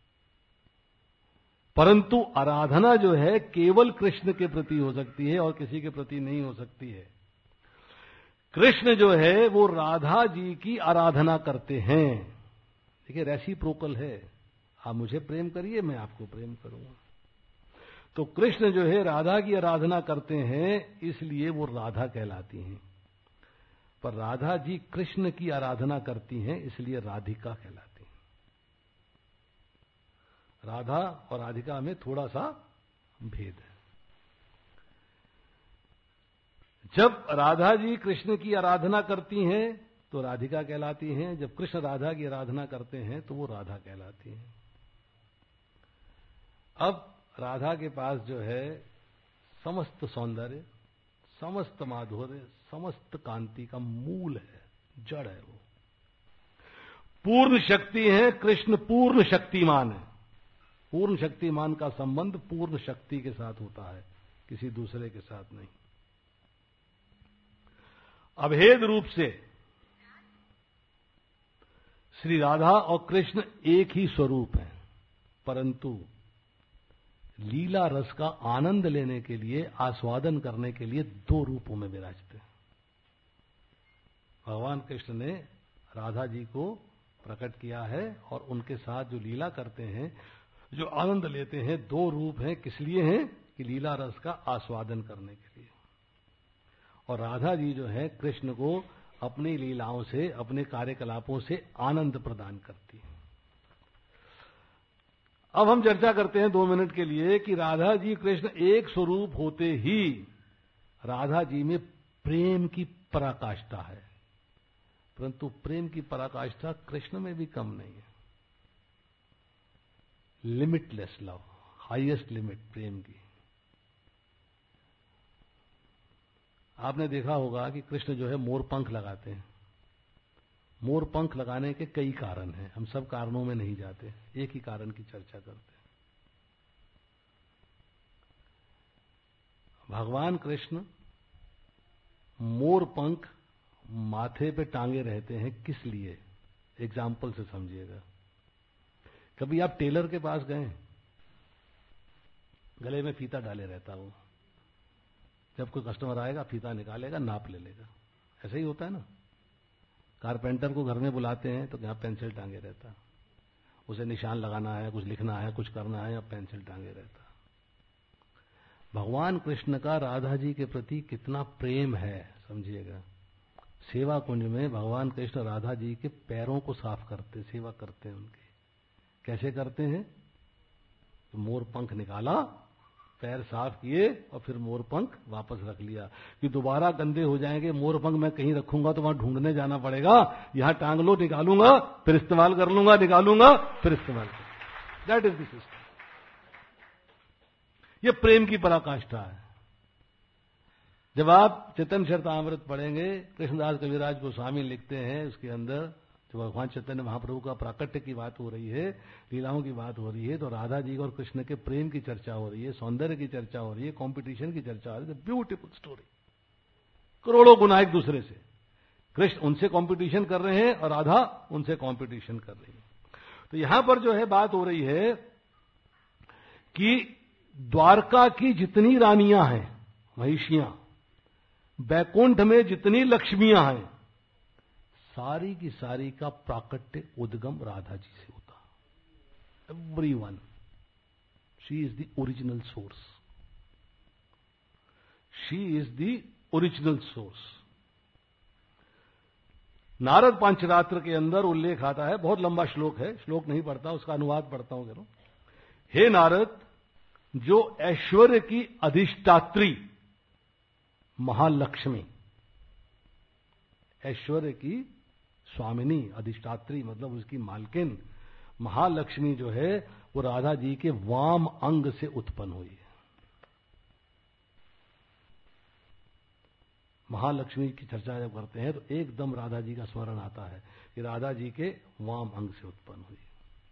परंतु आराधना जो है केवल कृष्ण के प्रति हो सकती है और किसी के प्रति नहीं हो सकती है। कृष्ण जो है वो राधा जी की आराधना करते हैं। देखिए रेसिप्रोकल है, आप मुझे प्रेम करिए, मैं आपको प्रेम करूंगा। तो कृष्ण जो है राधा की आराधना करते हैं, इसलिए वो राधा कहलाती हैं। पर राधा जी कृष्ण की आराधना करती हैं, इसलिए राधिका कहलाती हैं। राधा और राधिका में थोड़ा सा भेद है। जब राधा जी कृष्ण की आराधना करती हैं तो राधिका कहलाती हैं, जब कृष्ण राधा की आराधना करते हैं तो वो राधा कहलाती हैं। अब राधा के पास जो है समस्त सौंदर्य, समस्त माधुर्य, समस्त कांति का मूल है, जड़ है। वो पूर्ण शक्ति है, कृष्ण पूर्ण शक्तिमान है। पूर्ण शक्तिमान का संबंध पूर्ण शक्ति के साथ होता है, किसी दूसरे के साथ नहीं। अभेद रूप से श्री राधा और कृष्ण एक ही स्वरूप हैं, परंतु लीला रस का आनंद लेने के लिए, आस्वादन करने के लिए दो रूपों में विराजते हैं। भगवान कृष्ण ने राधा जी को प्रकट किया है और उनके साथ जो लीला करते हैं, जो आनंद लेते हैं, दो रूप हैं। किस लिए हैं? कि लीला रस का आस्वादन करने के लिए। और राधा जी जो है कृष्ण को अपनी लीलाओं से, अपने कार्यकलापों से आनंद प्रदान करती है। अब हम चर्चा करते हैं दो मिनट के लिए कि राधा जी कृष्ण एक स्वरूप होते ही राधा जी में प्रेम की पराकाष्ठा है, परंतु प्रेम की पराकाष्ठा कृष्ण में भी कम नहीं है। लिमिटलेस लव, हाईएस्ट लिमिट प्रेम की। आपने देखा होगा कि कृष्ण जो है मोर पंख लगाते हैं। मोर पंख लगाने के कई कारण हैं, हम सब कारणों में नहीं जाते, एक ही कारण की चर्चा करते हैं। भगवान कृष्ण मोर पंख माथे पे टांगे रहते हैं, किस लिए? एग्जाम्पल से समझिएगा। कभी आप टेलर के पास गए? गले में फीता डाले रहता वो, जब कोई कस्टमर आएगा फीता निकालेगा, नाप ले लेगा। ऐसा ही होता है ना। कारपेंटर को घर में बुलाते हैं तो यहां पेंसिल टांगे रहता, उसे निशान लगाना है, कुछ लिखना है, कुछ करना है, या पेंसिल टांगे रहता। भगवान कृष्ण का राधा जी के प्रति कितना प्रेम है समझिएगा। सेवा कुंज में भगवान कृष्ण राधा जी के पैरों को साफ करते, सेवा करते हैं उनकी। कैसे करते हैं? तो मोर पंख निकाला, पैर साफ किए और फिर मोर पंख वापस रख लिया कि दोबारा गंदे हो जाएंगे। मोर पंख मैं कहीं रखूंगा तो वहां ढूंढने जाना पड़ेगा। यहां टांग लो, निकालूंगा, फिर इस्तेमाल कर लूंगा, निकालूंगा, फिर इस्तेमाल कर। That is the system. ये प्रेम की पराकाष्ठा है। जब आप चैतन्य चरितामृत पढ़ेंगे, कृष्णदास कविराज गोस्वामी लिखते हैं, उसके अंदर जो भगवान चैतन्य महाप्रभु का प्राकट्य की बात हो रही है, लीलाओं की बात हो रही है, तो राधा जी और कृष्ण के प्रेम की चर्चा हो रही है, सौंदर्य की चर्चा हो रही है, कंपटीशन की चर्चा हो रही है। ब्यूटीफुल स्टोरी, करोड़ों गुना एक दूसरे से। कृष्ण उनसे कंपटीशन कर रहे हैं और राधा उनसे कंपटीशन कर रही है। तो यहां पर जो है बात हो रही है कि द्वारका की जितनी रानियां हैं, महिषियां, बैकुंठ में जितनी लक्ष्मियां हैं, सारी की सारी का प्राकट्य उद्गम राधा जी से होता। Everyone, she is the original source, she is the original source. Narad Pancharatra के अंदर उल्लेख आता है, बहुत लंबा श्लोक है, श्लोक नहीं पढ़ता, उसका अनुवाद पढ़ता हूं। करो, हे नारद, जो ऐश्वर्य की अधिष्ठात्री महालक्ष्मी, ऐश्वर्य की स्वामिनी, अधिष्ठात्री मतलब उसकी मालकिन महालक्ष्मी जो है वो राधा जी के वाम अंग से उत्पन्न हुई है। महालक्ष्मी की चर्चा जब करते हैं तो एकदम राधा जी का स्मरण आता है कि राधा जी के वाम अंग से उत्पन्न हुई।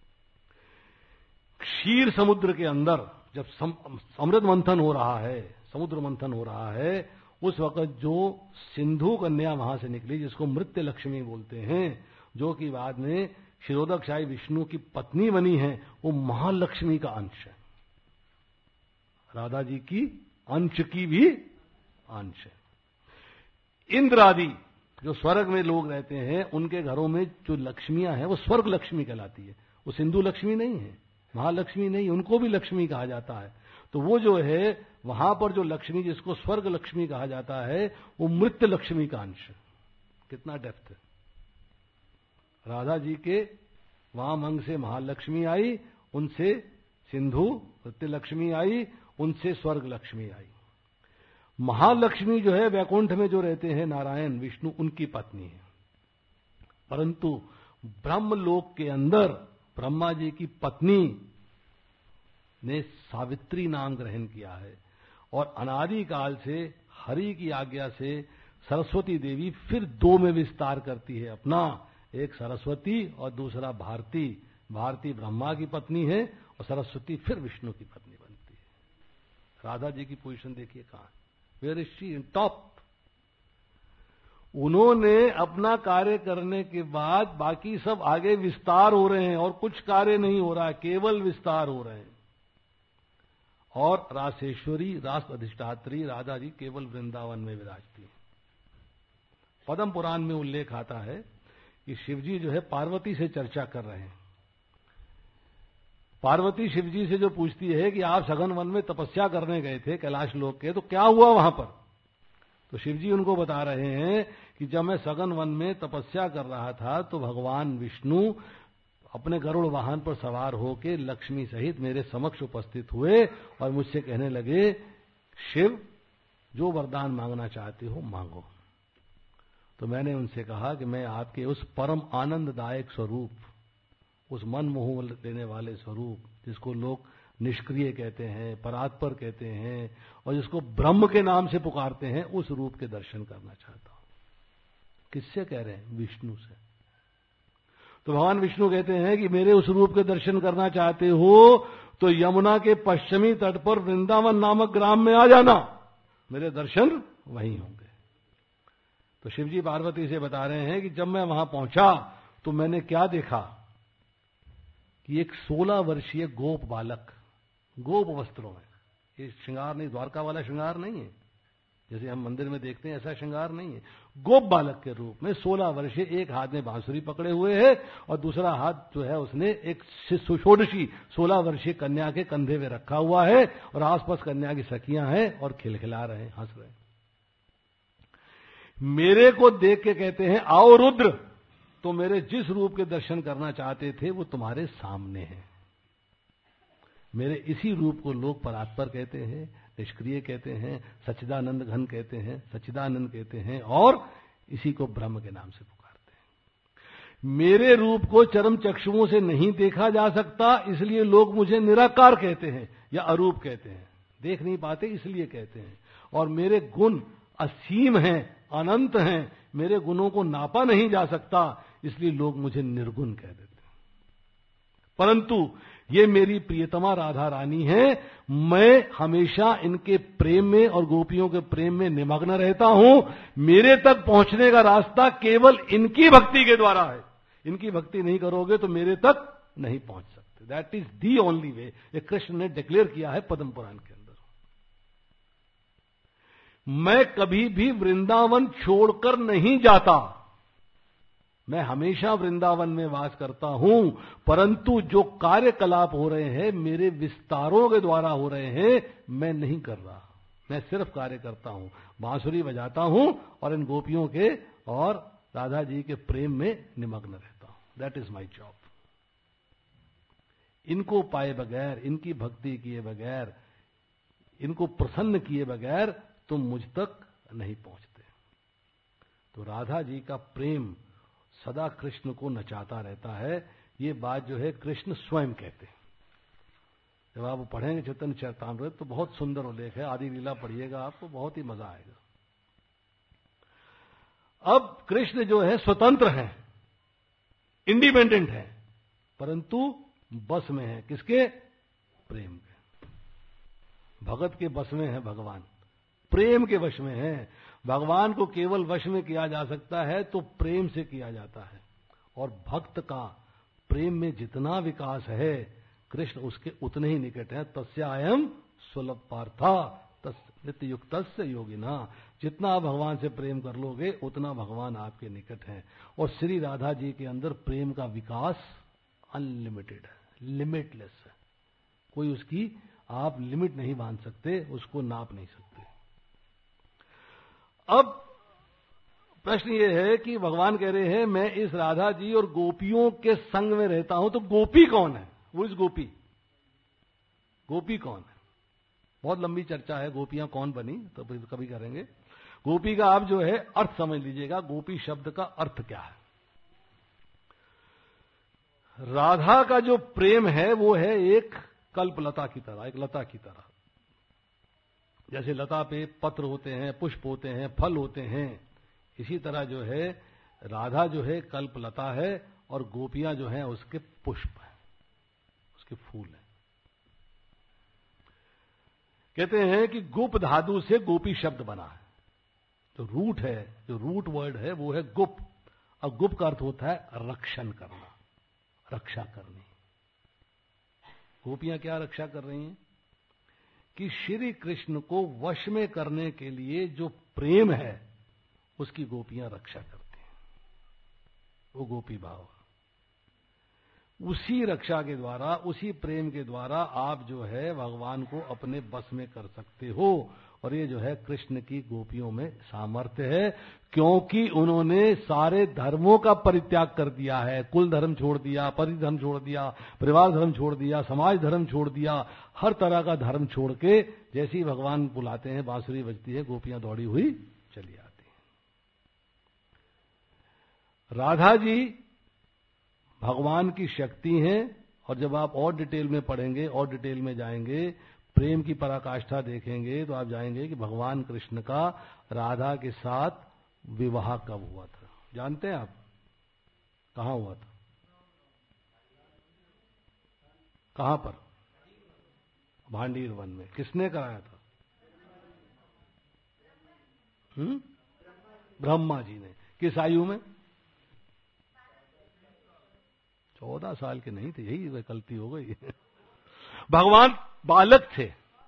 क्षीर समुद्र के अंदर जब अमृत मंथन हो रहा है, समुद्र मंथन हो रहा है, उस वक्त जो सिंधु कन्या वहां से निकली, जिसको मृत्य लक्ष्मी बोलते हैं, जो कि बाद में क्षीरोदकशाही विष्णु की पत्नी बनी है, वो महालक्ष्मी का अंश है, राधा जी की अंश की भी अंश है। इंद्र आदि जो स्वर्ग में लोग रहते हैं, उनके घरों में जो लक्ष्मियां हैं वो स्वर्ग लक्ष्मी कहलाती है, वो सिंधु लक्ष्मी नहीं है, महालक्ष्मी नहीं, उनको भी लक्ष्मी कहा जाता है। तो वो जो है वहां पर जो लक्ष्मी, जिसको स्वर्ग लक्ष्मी कहा जाता है, वो मृत्य लक्ष्मी का अंश। कितना डेप्थ है। राधा जी के वाम अंग से महालक्ष्मी आई, उनसे सिंधु मृत्य लक्ष्मी आई, उनसे स्वर्ग लक्ष्मी आई। महालक्ष्मी जो है वैकुंठ में जो रहते हैं नारायण विष्णु, उनकी पत्नी है। परंतु ब्रह्मलोक के अंदर ब्रह्मा जी की पत्नी ने सावित्री नाम ग्रहण किया है, और अनादि काल से हरि की आज्ञा से सरस्वती देवी फिर दो में विस्तार करती है अपना, एक सरस्वती और दूसरा भारती। भारती ब्रह्मा की पत्नी है और सरस्वती फिर विष्णु की पत्नी बनती है। राधा जी की पोजीशन देखिए कहां, where is she, in top. उन्होंने अपना कार्य करने के बाद बाकी सब आगे विस्तार हो रहे हैं, और कुछ कार्य नहीं हो रहा है, केवल विस्तार हो रहे हैं। और रासेश्वरी, रास अधिष्ठात्री राधा जी केवल वृंदावन में विराजती है। पद्म पुराण में उल्लेख आता है कि शिवजी जो है पार्वती से चर्चा कर रहे हैं। पार्वती शिवजी से जो पूछती है कि आप सघन वन में तपस्या करने गए थे कैलाश लोक के, तो क्या हुआ वहां पर? तो शिवजी उनको बता रहे हैं कि जब मैं सघन वन में तपस्या कर रहा था तो भगवान विष्णु अपने गरुड़ वाहन पर सवार होकर लक्ष्मी सहित मेरे समक्ष उपस्थित हुए और मुझसे कहने लगे, शिव जो वरदान मांगना चाहते हो मांगो। तो मैंने उनसे कहा कि मैं आपके उस परम आनंददायक स्वरूप, उस मन मोह देने वाले स्वरूप जिसको लोग निष्क्रिय कहते हैं, परात्पर कहते हैं और जिसको ब्रह्म के नाम से पुकारते हैं, उस रूप के दर्शन करना चाहता हूं। किससे कह रहे हैं? विष्णु से। तो भगवान विष्णु कहते हैं कि मेरे उस रूप के दर्शन करना चाहते हो तो यमुना के पश्चिमी तट पर वृंदावन नामक ग्राम में आ जाना, मेरे दर्शन वहीं होंगे। तो शिवजी पार्वती से बता रहे हैं कि जब मैं वहां पहुंचा तो मैंने क्या देखा कि एक सोलह वर्षीय गोप बालक, गोप वस्त्रों में, ये श्रृंगार नहीं, द्वारका वाला श्रृंगार नहीं है जैसे हम मंदिर में देखते हैं, ऐसा श्रृंगार नहीं है। गोप बालक के रूप में सोलह वर्षीय, एक हाथ में बांसुरी पकड़े हुए है और दूसरा हाथ जो है उसने एक सुषोडशी सोलह वर्षीय कन्या के कंधे में रखा हुआ है और आसपास कन्या की सखियां हैं और खिलखिला रहे हैं, हंस रहे हैं। मेरे को देख के कहते हैं, आओ रुद्र, तो मेरे जिस रूप के दर्शन करना चाहते थे वो तुम्हारे सामने है। मेरे इसी रूप को लोग परात्पर कहते हैं, निष्क्रिय कहते हैं, सच्चिदानंद घन कहते हैं, सच्चिदानंद कहते हैं और इसी को ब्रह्म के नाम से पुकारते हैं। मेरे रूप को चरम चक्षुओं से नहीं देखा जा सकता, इसलिए लोग मुझे निराकार कहते हैं या अरूप कहते हैं, देख नहीं पाते इसलिए कहते हैं। और मेरे गुण असीम हैं, अनंत हैं, मेरे गुणों को नापा नहीं जा सकता, इसलिए लोग मुझे निर्गुण कह देते हैं। परंतु ये मेरी प्रियतमा राधा रानी है, मैं हमेशा इनके प्रेम में और गोपियों के प्रेम में निमग्न रहता हूं। मेरे तक पहुंचने का रास्ता केवल इनकी भक्ति के द्वारा है। इनकी भक्ति नहीं करोगे तो मेरे तक नहीं पहुंच सकते। That is the only way, ये कृष्ण ने डिक्लेयर किया है पद्म पुराण के अंदर। मैं कभी भी वृंदावन छोड़कर नहीं जाता, मैं हमेशा वृंदावन में वास करता हूं, परंतु जो कार्यकलाप हो रहे हैं मेरे विस्तारों के द्वारा हो रहे हैं, मैं नहीं कर रहा। मैं सिर्फ कार्य करता हूं, बांसुरी बजाता हूं और इन गोपियों के और राधा जी के प्रेम में निमग्न रहता हूं। That is my job. इनको पाए बगैर, इनकी भक्ति किए बगैर, इनको प्रसन्न किए बगैर तुम मुझ तक नहीं पहुंचते। तो राधा जी का प्रेम सदा कृष्ण को नचाता रहता है। ये बात जो है कृष्ण स्वयं कहते हैं। जब आप पढ़ेंगे चैतन्य चरितामृत तो बहुत सुंदर उल्लेख है, आदि लीला पढ़िएगा, आपको बहुत ही मजा आएगा। अब कृष्ण जो है स्वतंत्र है, इंडिपेंडेंट है, परंतु बस में है किसके? प्रेम के। भगत के बस में है भगवान, प्रेम के वश में है। भगवान को केवल वश में किया जा सकता है तो प्रेम से किया जाता है, और भक्त का प्रेम में जितना विकास है कृष्ण उसके उतने ही निकट है। तस्यायम सुलभ पार्था नित्य युक्त योगिना। जितना आप भगवान से प्रेम कर लोगे उतना भगवान आपके निकट है। और श्री राधा जी के अंदर प्रेम का विकास अनलिमिटेड है, लिमिटलेस है। कोई उसकी आप लिमिट नहीं बांध सकते, उसको नाप नहीं सकते। अब प्रश्न यह है कि भगवान कह रहे हैं मैं इस राधा जी और गोपियों के संग में रहता हूं, तो गोपी कौन है? वो इस गोपी गोपी कौन है? बहुत लंबी चर्चा है गोपियां कौन बनी, तो कभी करेंगे। गोपी का आप जो है अर्थ समझ लीजिएगा, गोपी शब्द का अर्थ क्या है। राधा का जो प्रेम है वो है एक कल्पलता की तरह, एक लता की तरह। जैसे लता पे पत्र होते हैं, पुष्प होते हैं, फल होते हैं, इसी तरह जो है राधा जो है कल्पलता है और गोपियां जो हैं उसके पुष्प हैं, उसके फूल हैं। कहते हैं कि गुप धातु से गोपी शब्द बना है। जो रूट है, जो रूट वर्ड है वो है गुप, और गुप का अर्थ होता है रक्षण करना, रक्षा करनी। गोपियां क्या रक्षा कर रही हैं कि श्री कृष्ण को वश में करने के लिए जो प्रेम है उसकी गोपियां रक्षा करती हैं। वो गोपी भाव। उसी रक्षा के द्वारा, उसी प्रेम के द्वारा आप जो है भगवान को अपने बस में कर सकते हो। और ये जो है कृष्ण की गोपियों में सामर्थ्य है, क्योंकि उन्होंने सारे धर्मों का परित्याग कर दिया है। कुल धर्म छोड़ दिया, पति धर्म छोड़ दिया, परिवार धर्म छोड़ दिया, समाज धर्म छोड़ दिया, हर तरह का धर्म छोड़ के जैसे ही भगवान बुलाते हैं, बांसुरी बजती है, गोपियां दौड़ी हुई चली आती हैं। राधा जी भगवान की शक्ति हैं, और जब आप और डिटेल में पढ़ेंगे और डिटेल में जाएंगे, प्रेम की पराकाष्ठा देखेंगे, तो आप जाएंगे कि भगवान कृष्ण का राधा के साथ विवाह कब हुआ था। जानते हैं आप कहां हुआ था? कहां पर? भांडीर वन में। किसने कराया था? हम्म ब्रह्मा जी ने। किस आयु में? चौदह साल के नहीं थे, यही गलती हो गई। भगवान बालक थे,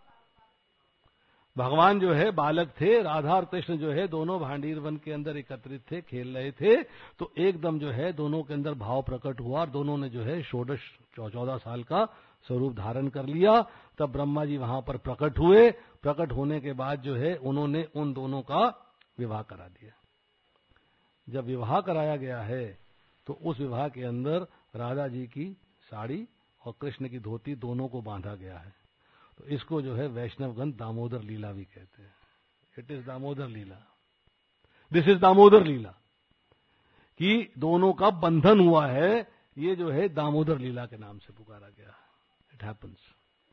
भगवान जो है बालक थे। राधा और कृष्ण जो है दोनों भांडीर वन के अंदर एकत्रित थे, खेल रहे थे। तो एकदम जो है दोनों के अंदर भाव प्रकट हुआ, और दोनों ने जो है षोडश चौदह साल का स्वरूप धारण कर लिया। तब ब्रह्मा जी वहां पर प्रकट हुए। प्रकट होने के बाद जो है उन्होंने उन दोनों का विवाह करा दिया। जब विवाह कराया गया है तो उस विवाह के अंदर राधा जी की साड़ी और कृष्ण की धोती दोनों को बांधा गया है। तो इसको जो है वैष्णवगण दामोदर लीला भी कहते हैं। It is Damodar leela, this is Damodar leela, कि दोनों का बंधन हुआ है। ये जो है दामोदर लीला के नाम से पुकारा गया है। It happens.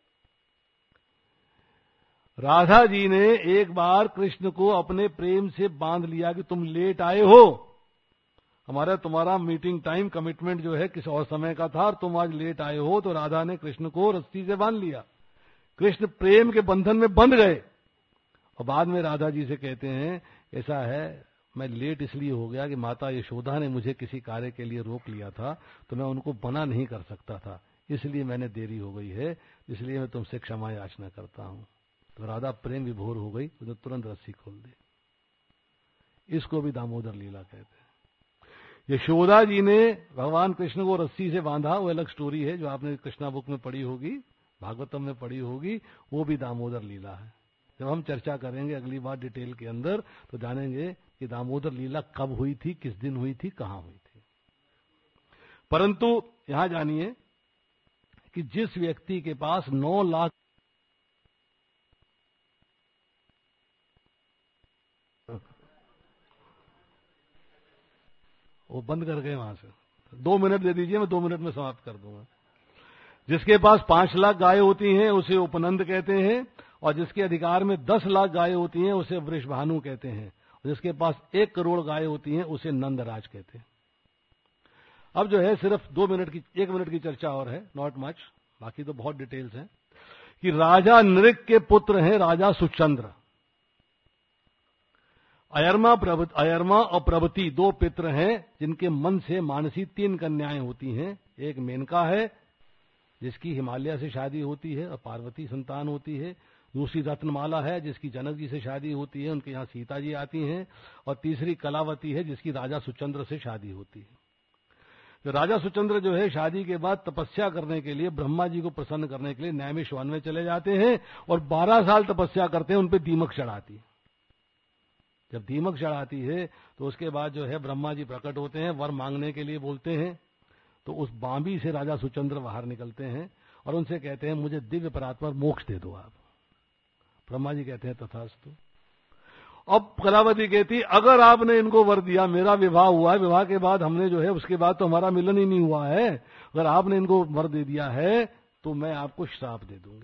राधा जी ने एक बार कृष्ण को अपने प्रेम से बांध लिया कि तुम लेट आए हो, हमारा तुम्हारा मीटिंग टाइम कमिटमेंट जो है किस और समय का था, और तुम आज लेट आए हो। तो राधा ने कृष्ण को रस्सी से बांध लिया। कृष्ण प्रेम के बंधन में बंध गए, और बाद में राधा जी से कहते हैं, ऐसा है मैं लेट इसलिए हो गया कि माता यशोदा ने मुझे किसी कार्य के लिए रोक लिया था, तो मैं उनको मना नहीं कर सकता था, इसलिए मैंने देरी हो गई है, इसलिए मैं तुमसे क्षमा याचना करता हूं। तो राधा प्रेम विभोर हो गई, तो तुरंत रस्सी खोल दी। इसको भी दामोदर लीला कहते हैं। यशोदा जी ने भगवान कृष्ण को रस्सी से बांधा, वो अलग स्टोरी है जो आपने कृष्णा बुक में पढ़ी होगी, भागवतम में पढ़ी होगी, वो भी दामोदर लीला है। जब हम चर्चा करेंगे अगली बार डिटेल के अंदर, तो जानेंगे कि दामोदर लीला कब हुई थी, किस दिन हुई थी, कहां हुई थी। परंतु यहां जानिए कि जिस व्यक्ति के पास नौ लाख वो बंद कर गए वहां से, दो मिनट दे दीजिए, मैं दो मिनट में समाप्त कर दूंगा। जिसके पास पांच लाख गाय होती हैं उसे उपनंद कहते हैं, और जिसके अधिकार में दस लाख गाय होती हैं उसे वृषभानु कहते हैं, और जिसके पास एक करोड़ गाय होती हैं उसे नंदराज कहते हैं। अब जो है सिर्फ दो मिनट की, एक मिनट की चर्चा और है, नॉट मच, बाकी तो बहुत डिटेल्स हैं। कि राजा नृक के पुत्र हैं राजा सुचंद्र। अयरमा प्रभ अयरमा और प्रभति दो पित्र हैं, जिनके मन से मानसी तीन कन्याएं होती हैं। एक मेनका है जिसकी हिमालय से शादी होती है और पार्वती संतान होती है। दूसरी रत्नमाला है जिसकी जनक जी से शादी होती है, उनके यहां सीता जी आती हैं। और तीसरी कलावती है जिसकी राजा सुचंद्र से शादी होती है। जो राजा सुचंद्र जो है शादी के बाद तपस्या करने के लिए, ब्रह्मा जी को प्रसन्न करने के लिए नैमिष वन में चले जाते हैं, और बारह साल तपस्या करते हैं। उन पर दीमक चढ़ाती है। जब दीमक चढ़ाती है तो उसके बाद जो है ब्रह्मा जी प्रकट होते हैं, वर मांगने के लिए बोलते हैं। तो उस बांबी से राजा सुचंद्र बाहर निकलते हैं और उनसे कहते हैं, मुझे दिव्य परात्पर मोक्ष दे दो आप। ब्रह्मा जी कहते हैं तथास्तु। अब कलावती कहती, अगर आपने इनको वर दिया, मेरा विवाह हुआ है, विवाह के बाद हमने जो है उसके बाद तो हमारा मिलन ही नहीं हुआ है, अगर आपने इनको वर दे दिया है तो मैं आपको श्राप दे दूंगी।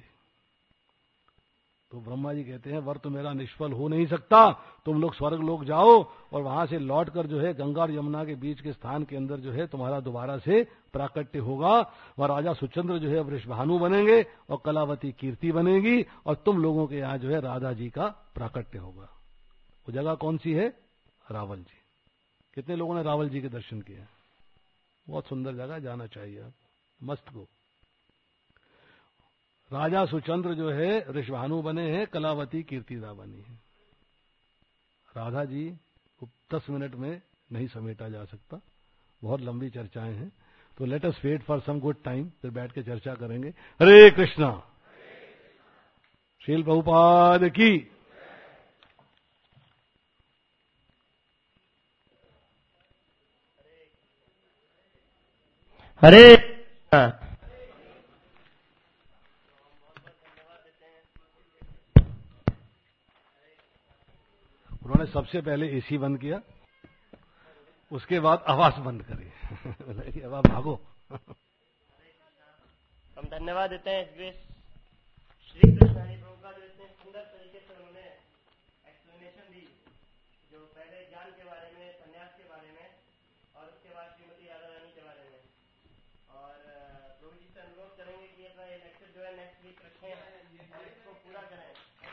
तो ब्रह्मा जी कहते हैं, वर तो मेरा निष्फल हो नहीं सकता, तुम लोग स्वर्ग लोग जाओ और वहां से लौटकर जो है गंगा और यमुना के बीच के स्थान के अंदर जो है तुम्हारा दोबारा से प्राकट्य होगा। वह राजा सुचंद्र जो है वृषभानु बनेंगे और कलावती कीर्ति बनेगी, और तुम लोगों के यहां जो है राधा जी का प्राकट्य होगा। वो जगह कौन सी है? रावल जी। कितने लोगों ने रावल जी के दर्शन किए? बहुत सुंदर जगह, जाना चाहिए आप, मस्त को। राजा सुचंद्र जो है ऋषभानु बने हैं, कलावती कीर्तिदा बनी है। राधा जी को दस मिनट में नहीं समेटा जा सकता, बहुत लंबी चर्चाएं हैं, तो let us wait for some good time, फिर बैठ के चर्चा करेंगे। हरे कृष्णा। श्रील प्रभुपाद की। हरे उन्होंने सबसे पहले एसी बंद किया, उसके बाद आवाज बंद करी। अब आप भागो। हम धन्यवाद देते हैं श्री कृष्ण हरि प्रभु का, जो इतने सुंदर तरीके से उन्होंने एक्सप्लेनेशन दी, जो पहले ज्ञान के बारे में, संन्यास के बारे में, और उसके बाद श्रीमती राधा रानी के बारे में। और प्रभु जी से अनुरोध करेंगे कि अपना ये लेक्चर जो है नेक्स्ट वीक रखें और इसको पूरा करें।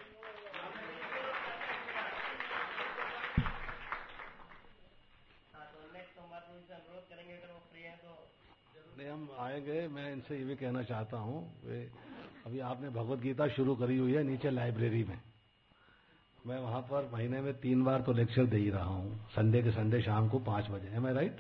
हाँ, तो नेक्स्ट सोमवार प्रभु जी से अनुरोध करेंगे, अगर वो फ्री है तो नहीं, हम आएंगे। मैं इनसे ये भी कहना चाहता हूँ, अभी आपने भगवत गीता शुरू करी हुई है नीचे लाइब्रेरी में, मैं वहां पर महीने में तीन बार तो लेक्चर दे ही रहा हूँ, संडे के संडे शाम को पांच बजे। है मैं राइट?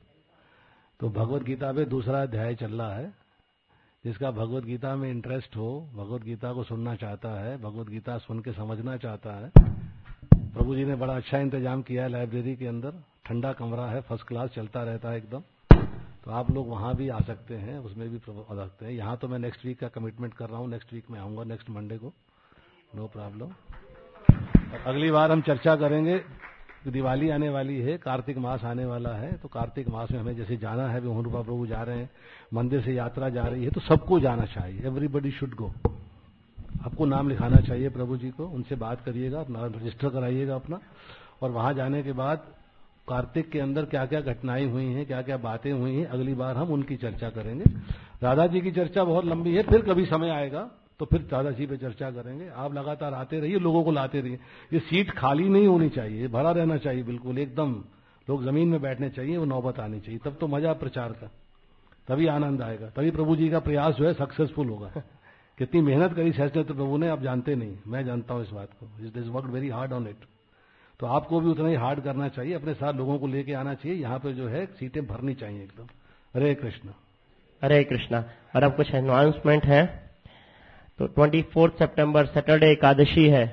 तो भगवत गीता पे दूसरा अध्याय चल रहा है। जिसका भगवत गीता में इंटरेस्ट हो, भगवत गीता को सुनना चाहता है, भगवत गीता सुन के समझना चाहता है, प्रभु जी ने बड़ा अच्छा इंतजाम किया है लाइब्रेरी के अंदर। ठंडा कमरा है, फर्स्ट क्लास, चलता रहता है एकदम। तो आप लोग वहां भी आ सकते हैं, उसमें भी आ सकते हैं। यहाँ तो मैं नेक्स्ट वीक का कमिटमेंट कर रहा हूँ, नेक्स्ट वीक में आऊंगा, नेक्स्ट मंडे को, नो प्रॉब्लम। और अगली बार हम चर्चा करेंगे, दिवाली आने वाली है, कार्तिक मास आने वाला है, तो कार्तिक मास में हमें जैसे जाना है, मोहन रूपा प्रभु जा रहे हैं, मंदिर से यात्रा जा रही है, तो सबको जाना चाहिए। Everybody should go. आपको नाम लिखाना चाहिए प्रभु जी को, उनसे बात करिएगा, नाम रजिस्टर कराइएगा अपना। और वहां जाने के बाद कार्तिक के अंदर क्या क्या घटनाएं हुई हैं, क्या क्या बातें हुई हैं, अगली बार हम उनकी चर्चा करेंगे। राधा जी की चर्चा बहुत लंबी है, फिर कभी समय आएगा तो फिर राधा जी पे चर्चा करेंगे। आप लगातार आते रहिए, लोगों को लाते रहिए। ये सीट खाली नहीं होनी चाहिए, भरा रहना चाहिए, बिल्कुल एकदम। लोग जमीन में बैठने चाहिए, वो नौबत आनी चाहिए, तब तो मजा प्रचार का, तभी आनंद आएगा, तभी प्रभु जी का प्रयास जो है सक्सेसफुल होगा। कितनी मेहनत करी सहस्त्र प्रभु ने, आप जानते नहीं, मैं जानता हूं इस बात को। It is work very hard on it. तो आपको भी उतना ही हार्ड करना चाहिए, अपने साथ लोगों को लेके आना चाहिए। यहाँ पे जो है सीटें भरनी चाहिए एकदम। हरे कृष्णा। हरे कृष्णा। और अब कुछ अनाउंसमेंट है। तो चौबीस सितंबर सैटरडे एकादशी है,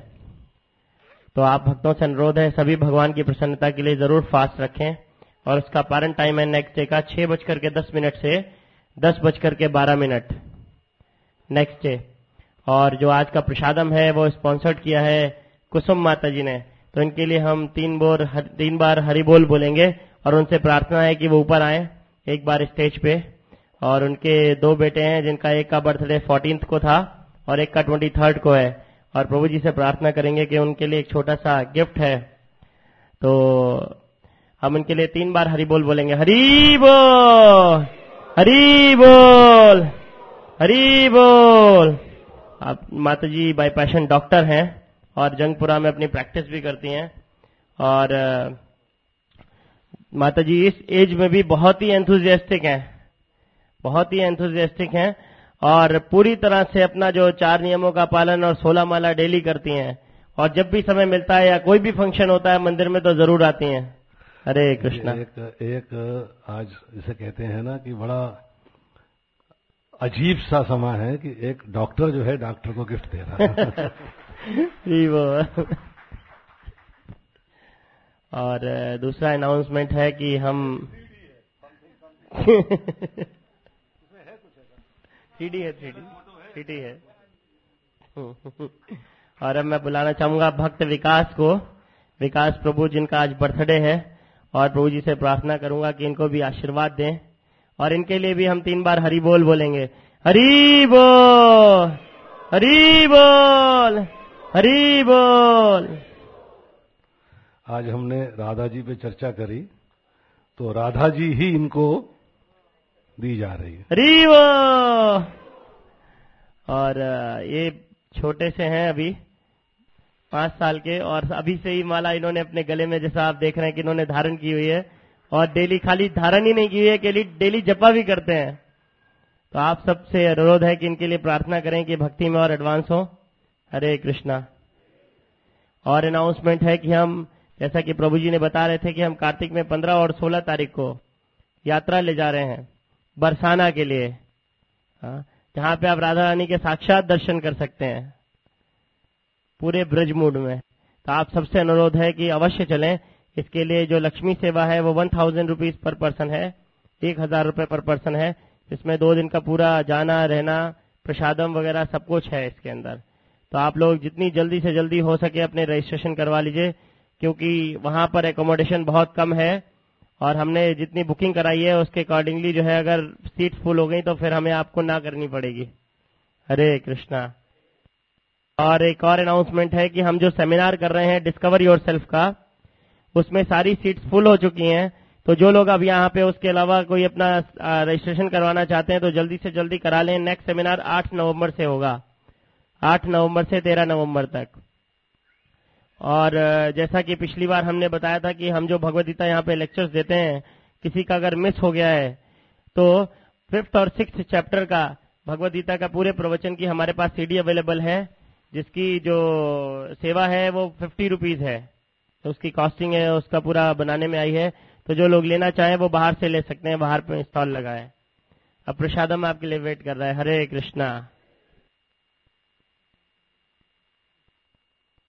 तो आप भक्तों से अनुरोध है सभी भगवान की प्रसन्नता के लिए जरूर फास्ट रखें। और उसका पारण टाइम है नेक्स्ट डे का छह बजकर के दस मिनट से दस बजकर के बारह मिनट नेक्स्ट डे। और जो आज का प्रसादम है वो स्पॉन्सर्ड किया है कुसुम माता जी ने, तो इनके लिए हम तीन बार तीन बार हरि बोल बोलेंगे और उनसे प्रार्थना है कि वो ऊपर आए एक बार स्टेज पे। और उनके दो बेटे हैं, जिनका एक का बर्थडे फोर्टीन्थ को था और एक का ट्वेंटी थर्ड को है, और प्रभु जी से प्रार्थना करेंगे कि उनके लिए एक छोटा सा गिफ्ट है। तो हम उनके लिए तीन बार हरि बोल बोलेंगे। हरि बोल, हरि बोल, हरि बोल। आप माता जी बाय पैशन डॉक्टर हैं और जंगपुरा में अपनी प्रैक्टिस भी करती हैं। और माता जी इस एज में भी बहुत ही एंथुजियास्टिक हैं, बहुत ही एंथुजियास्टिक हैं और पूरी तरह से अपना जो चार नियमों का पालन और सोलह माला डेली करती हैं। और जब भी समय मिलता है या कोई भी फंक्शन होता है मंदिर में तो जरूर आती हैं। हरे कृष्णा। एक, एक आज जिसे कहते हैं ना कि बड़ा अजीब सा समय है कि एक डॉक्टर जो है डॉक्टर को गिफ्ट दे रहा है। वो और दूसरा अनाउंसमेंट है कि हम थ्री डी है थ्री डी थ्री डी है। और अब मैं बुलाना चाहूंगा भक्त विकास को, विकास प्रभु जिनका आज बर्थडे है, और प्रभु जी से प्रार्थना करूंगा कि इनको भी आशीर्वाद दें। और इनके लिए भी हम तीन बार हरि बोल बोलेंगे। हरि बोल, हरि बोल, हरि बोल। आज हमने राधा जी पे चर्चा करी, तो राधा जी ही इनको दी जा रही है। हरि बोल। और ये छोटे से हैं अभी पांच साल के, और अभी से ही माला इन्होंने अपने गले में, जैसा आप देख रहे हैं कि इन्होंने धारण की हुई है। और डेली खाली धारण ही नहीं की हुई है कि डेली जपा भी करते हैं। तो आप सबसे अनुरोध है कि इनके लिए प्रार्थना करें कि भक्ति में और एडवांस हो। हरे कृष्णा। और अनाउंसमेंट है कि हम, जैसा कि प्रभु जी ने बता रहे थे कि हम कार्तिक में पंद्रह और सोलह तारीख को यात्रा ले जा रहे हैं बरसाना के लिए, हाँ, जहां पे आप राधा रानी के साक्षात दर्शन कर सकते हैं पूरे ब्रज मूड में। तो आप सबसे अनुरोध है कि अवश्य चलें। इसके लिए जो लक्ष्मी सेवा है वो one thousand rupees per person है, एक हजार रुपए पर पर्सन है। इसमें दो दिन का पूरा जाना रहना प्रसादम वगैरह सब कुछ है इसके अंदर। तो आप लोग जितनी जल्दी से जल्दी हो सके अपने रजिस्ट्रेशन करवा लीजिए, क्योंकि वहां पर एकोमोडेशन बहुत कम है और हमने जितनी बुकिंग कराई है उसके अकॉर्डिंगली जो है अगर सीट फुल हो गई तो फिर हमें आपको ना करनी पड़ेगी। हरे कृष्णा। और एक और अनाउंसमेंट है कि हम जो सेमिनार कर रहे हैं डिस्कवर योरसेल्फ का, उसमें सारी सीट्स फुल हो चुकी हैं। तो जो लोग अब यहाँ पे उसके अलावा कोई अपना रजिस्ट्रेशन करवाना चाहते हैं तो जल्दी से जल्दी करा लें। नेक्स्ट सेमिनार आठ नवंबर से होगा, आठ नवंबर से तेरह नवंबर तक। और जैसा कि पिछली बार हमने बताया था कि हम जो भगवद गीता यहाँ पे लेक्चर्स देते हैं, किसी का अगर मिस हो गया है तो फिफ्थ और सिक्स्थ चैप्टर का भगवद गीता का पूरे प्रवचन की हमारे पास सीडी अवेलेबल है, जिसकी जो सेवा है वो फिफ्टी रुपीज है। तो उसकी कॉस्टिंग है उसका पूरा बनाने में आई है। तो जो लोग लेना चाहें वो बाहर से ले सकते हैं, बाहर पे स्टॉल लगा है। अब प्रसादम आपके लिए वेट कर रहा है। हरे कृष्णा।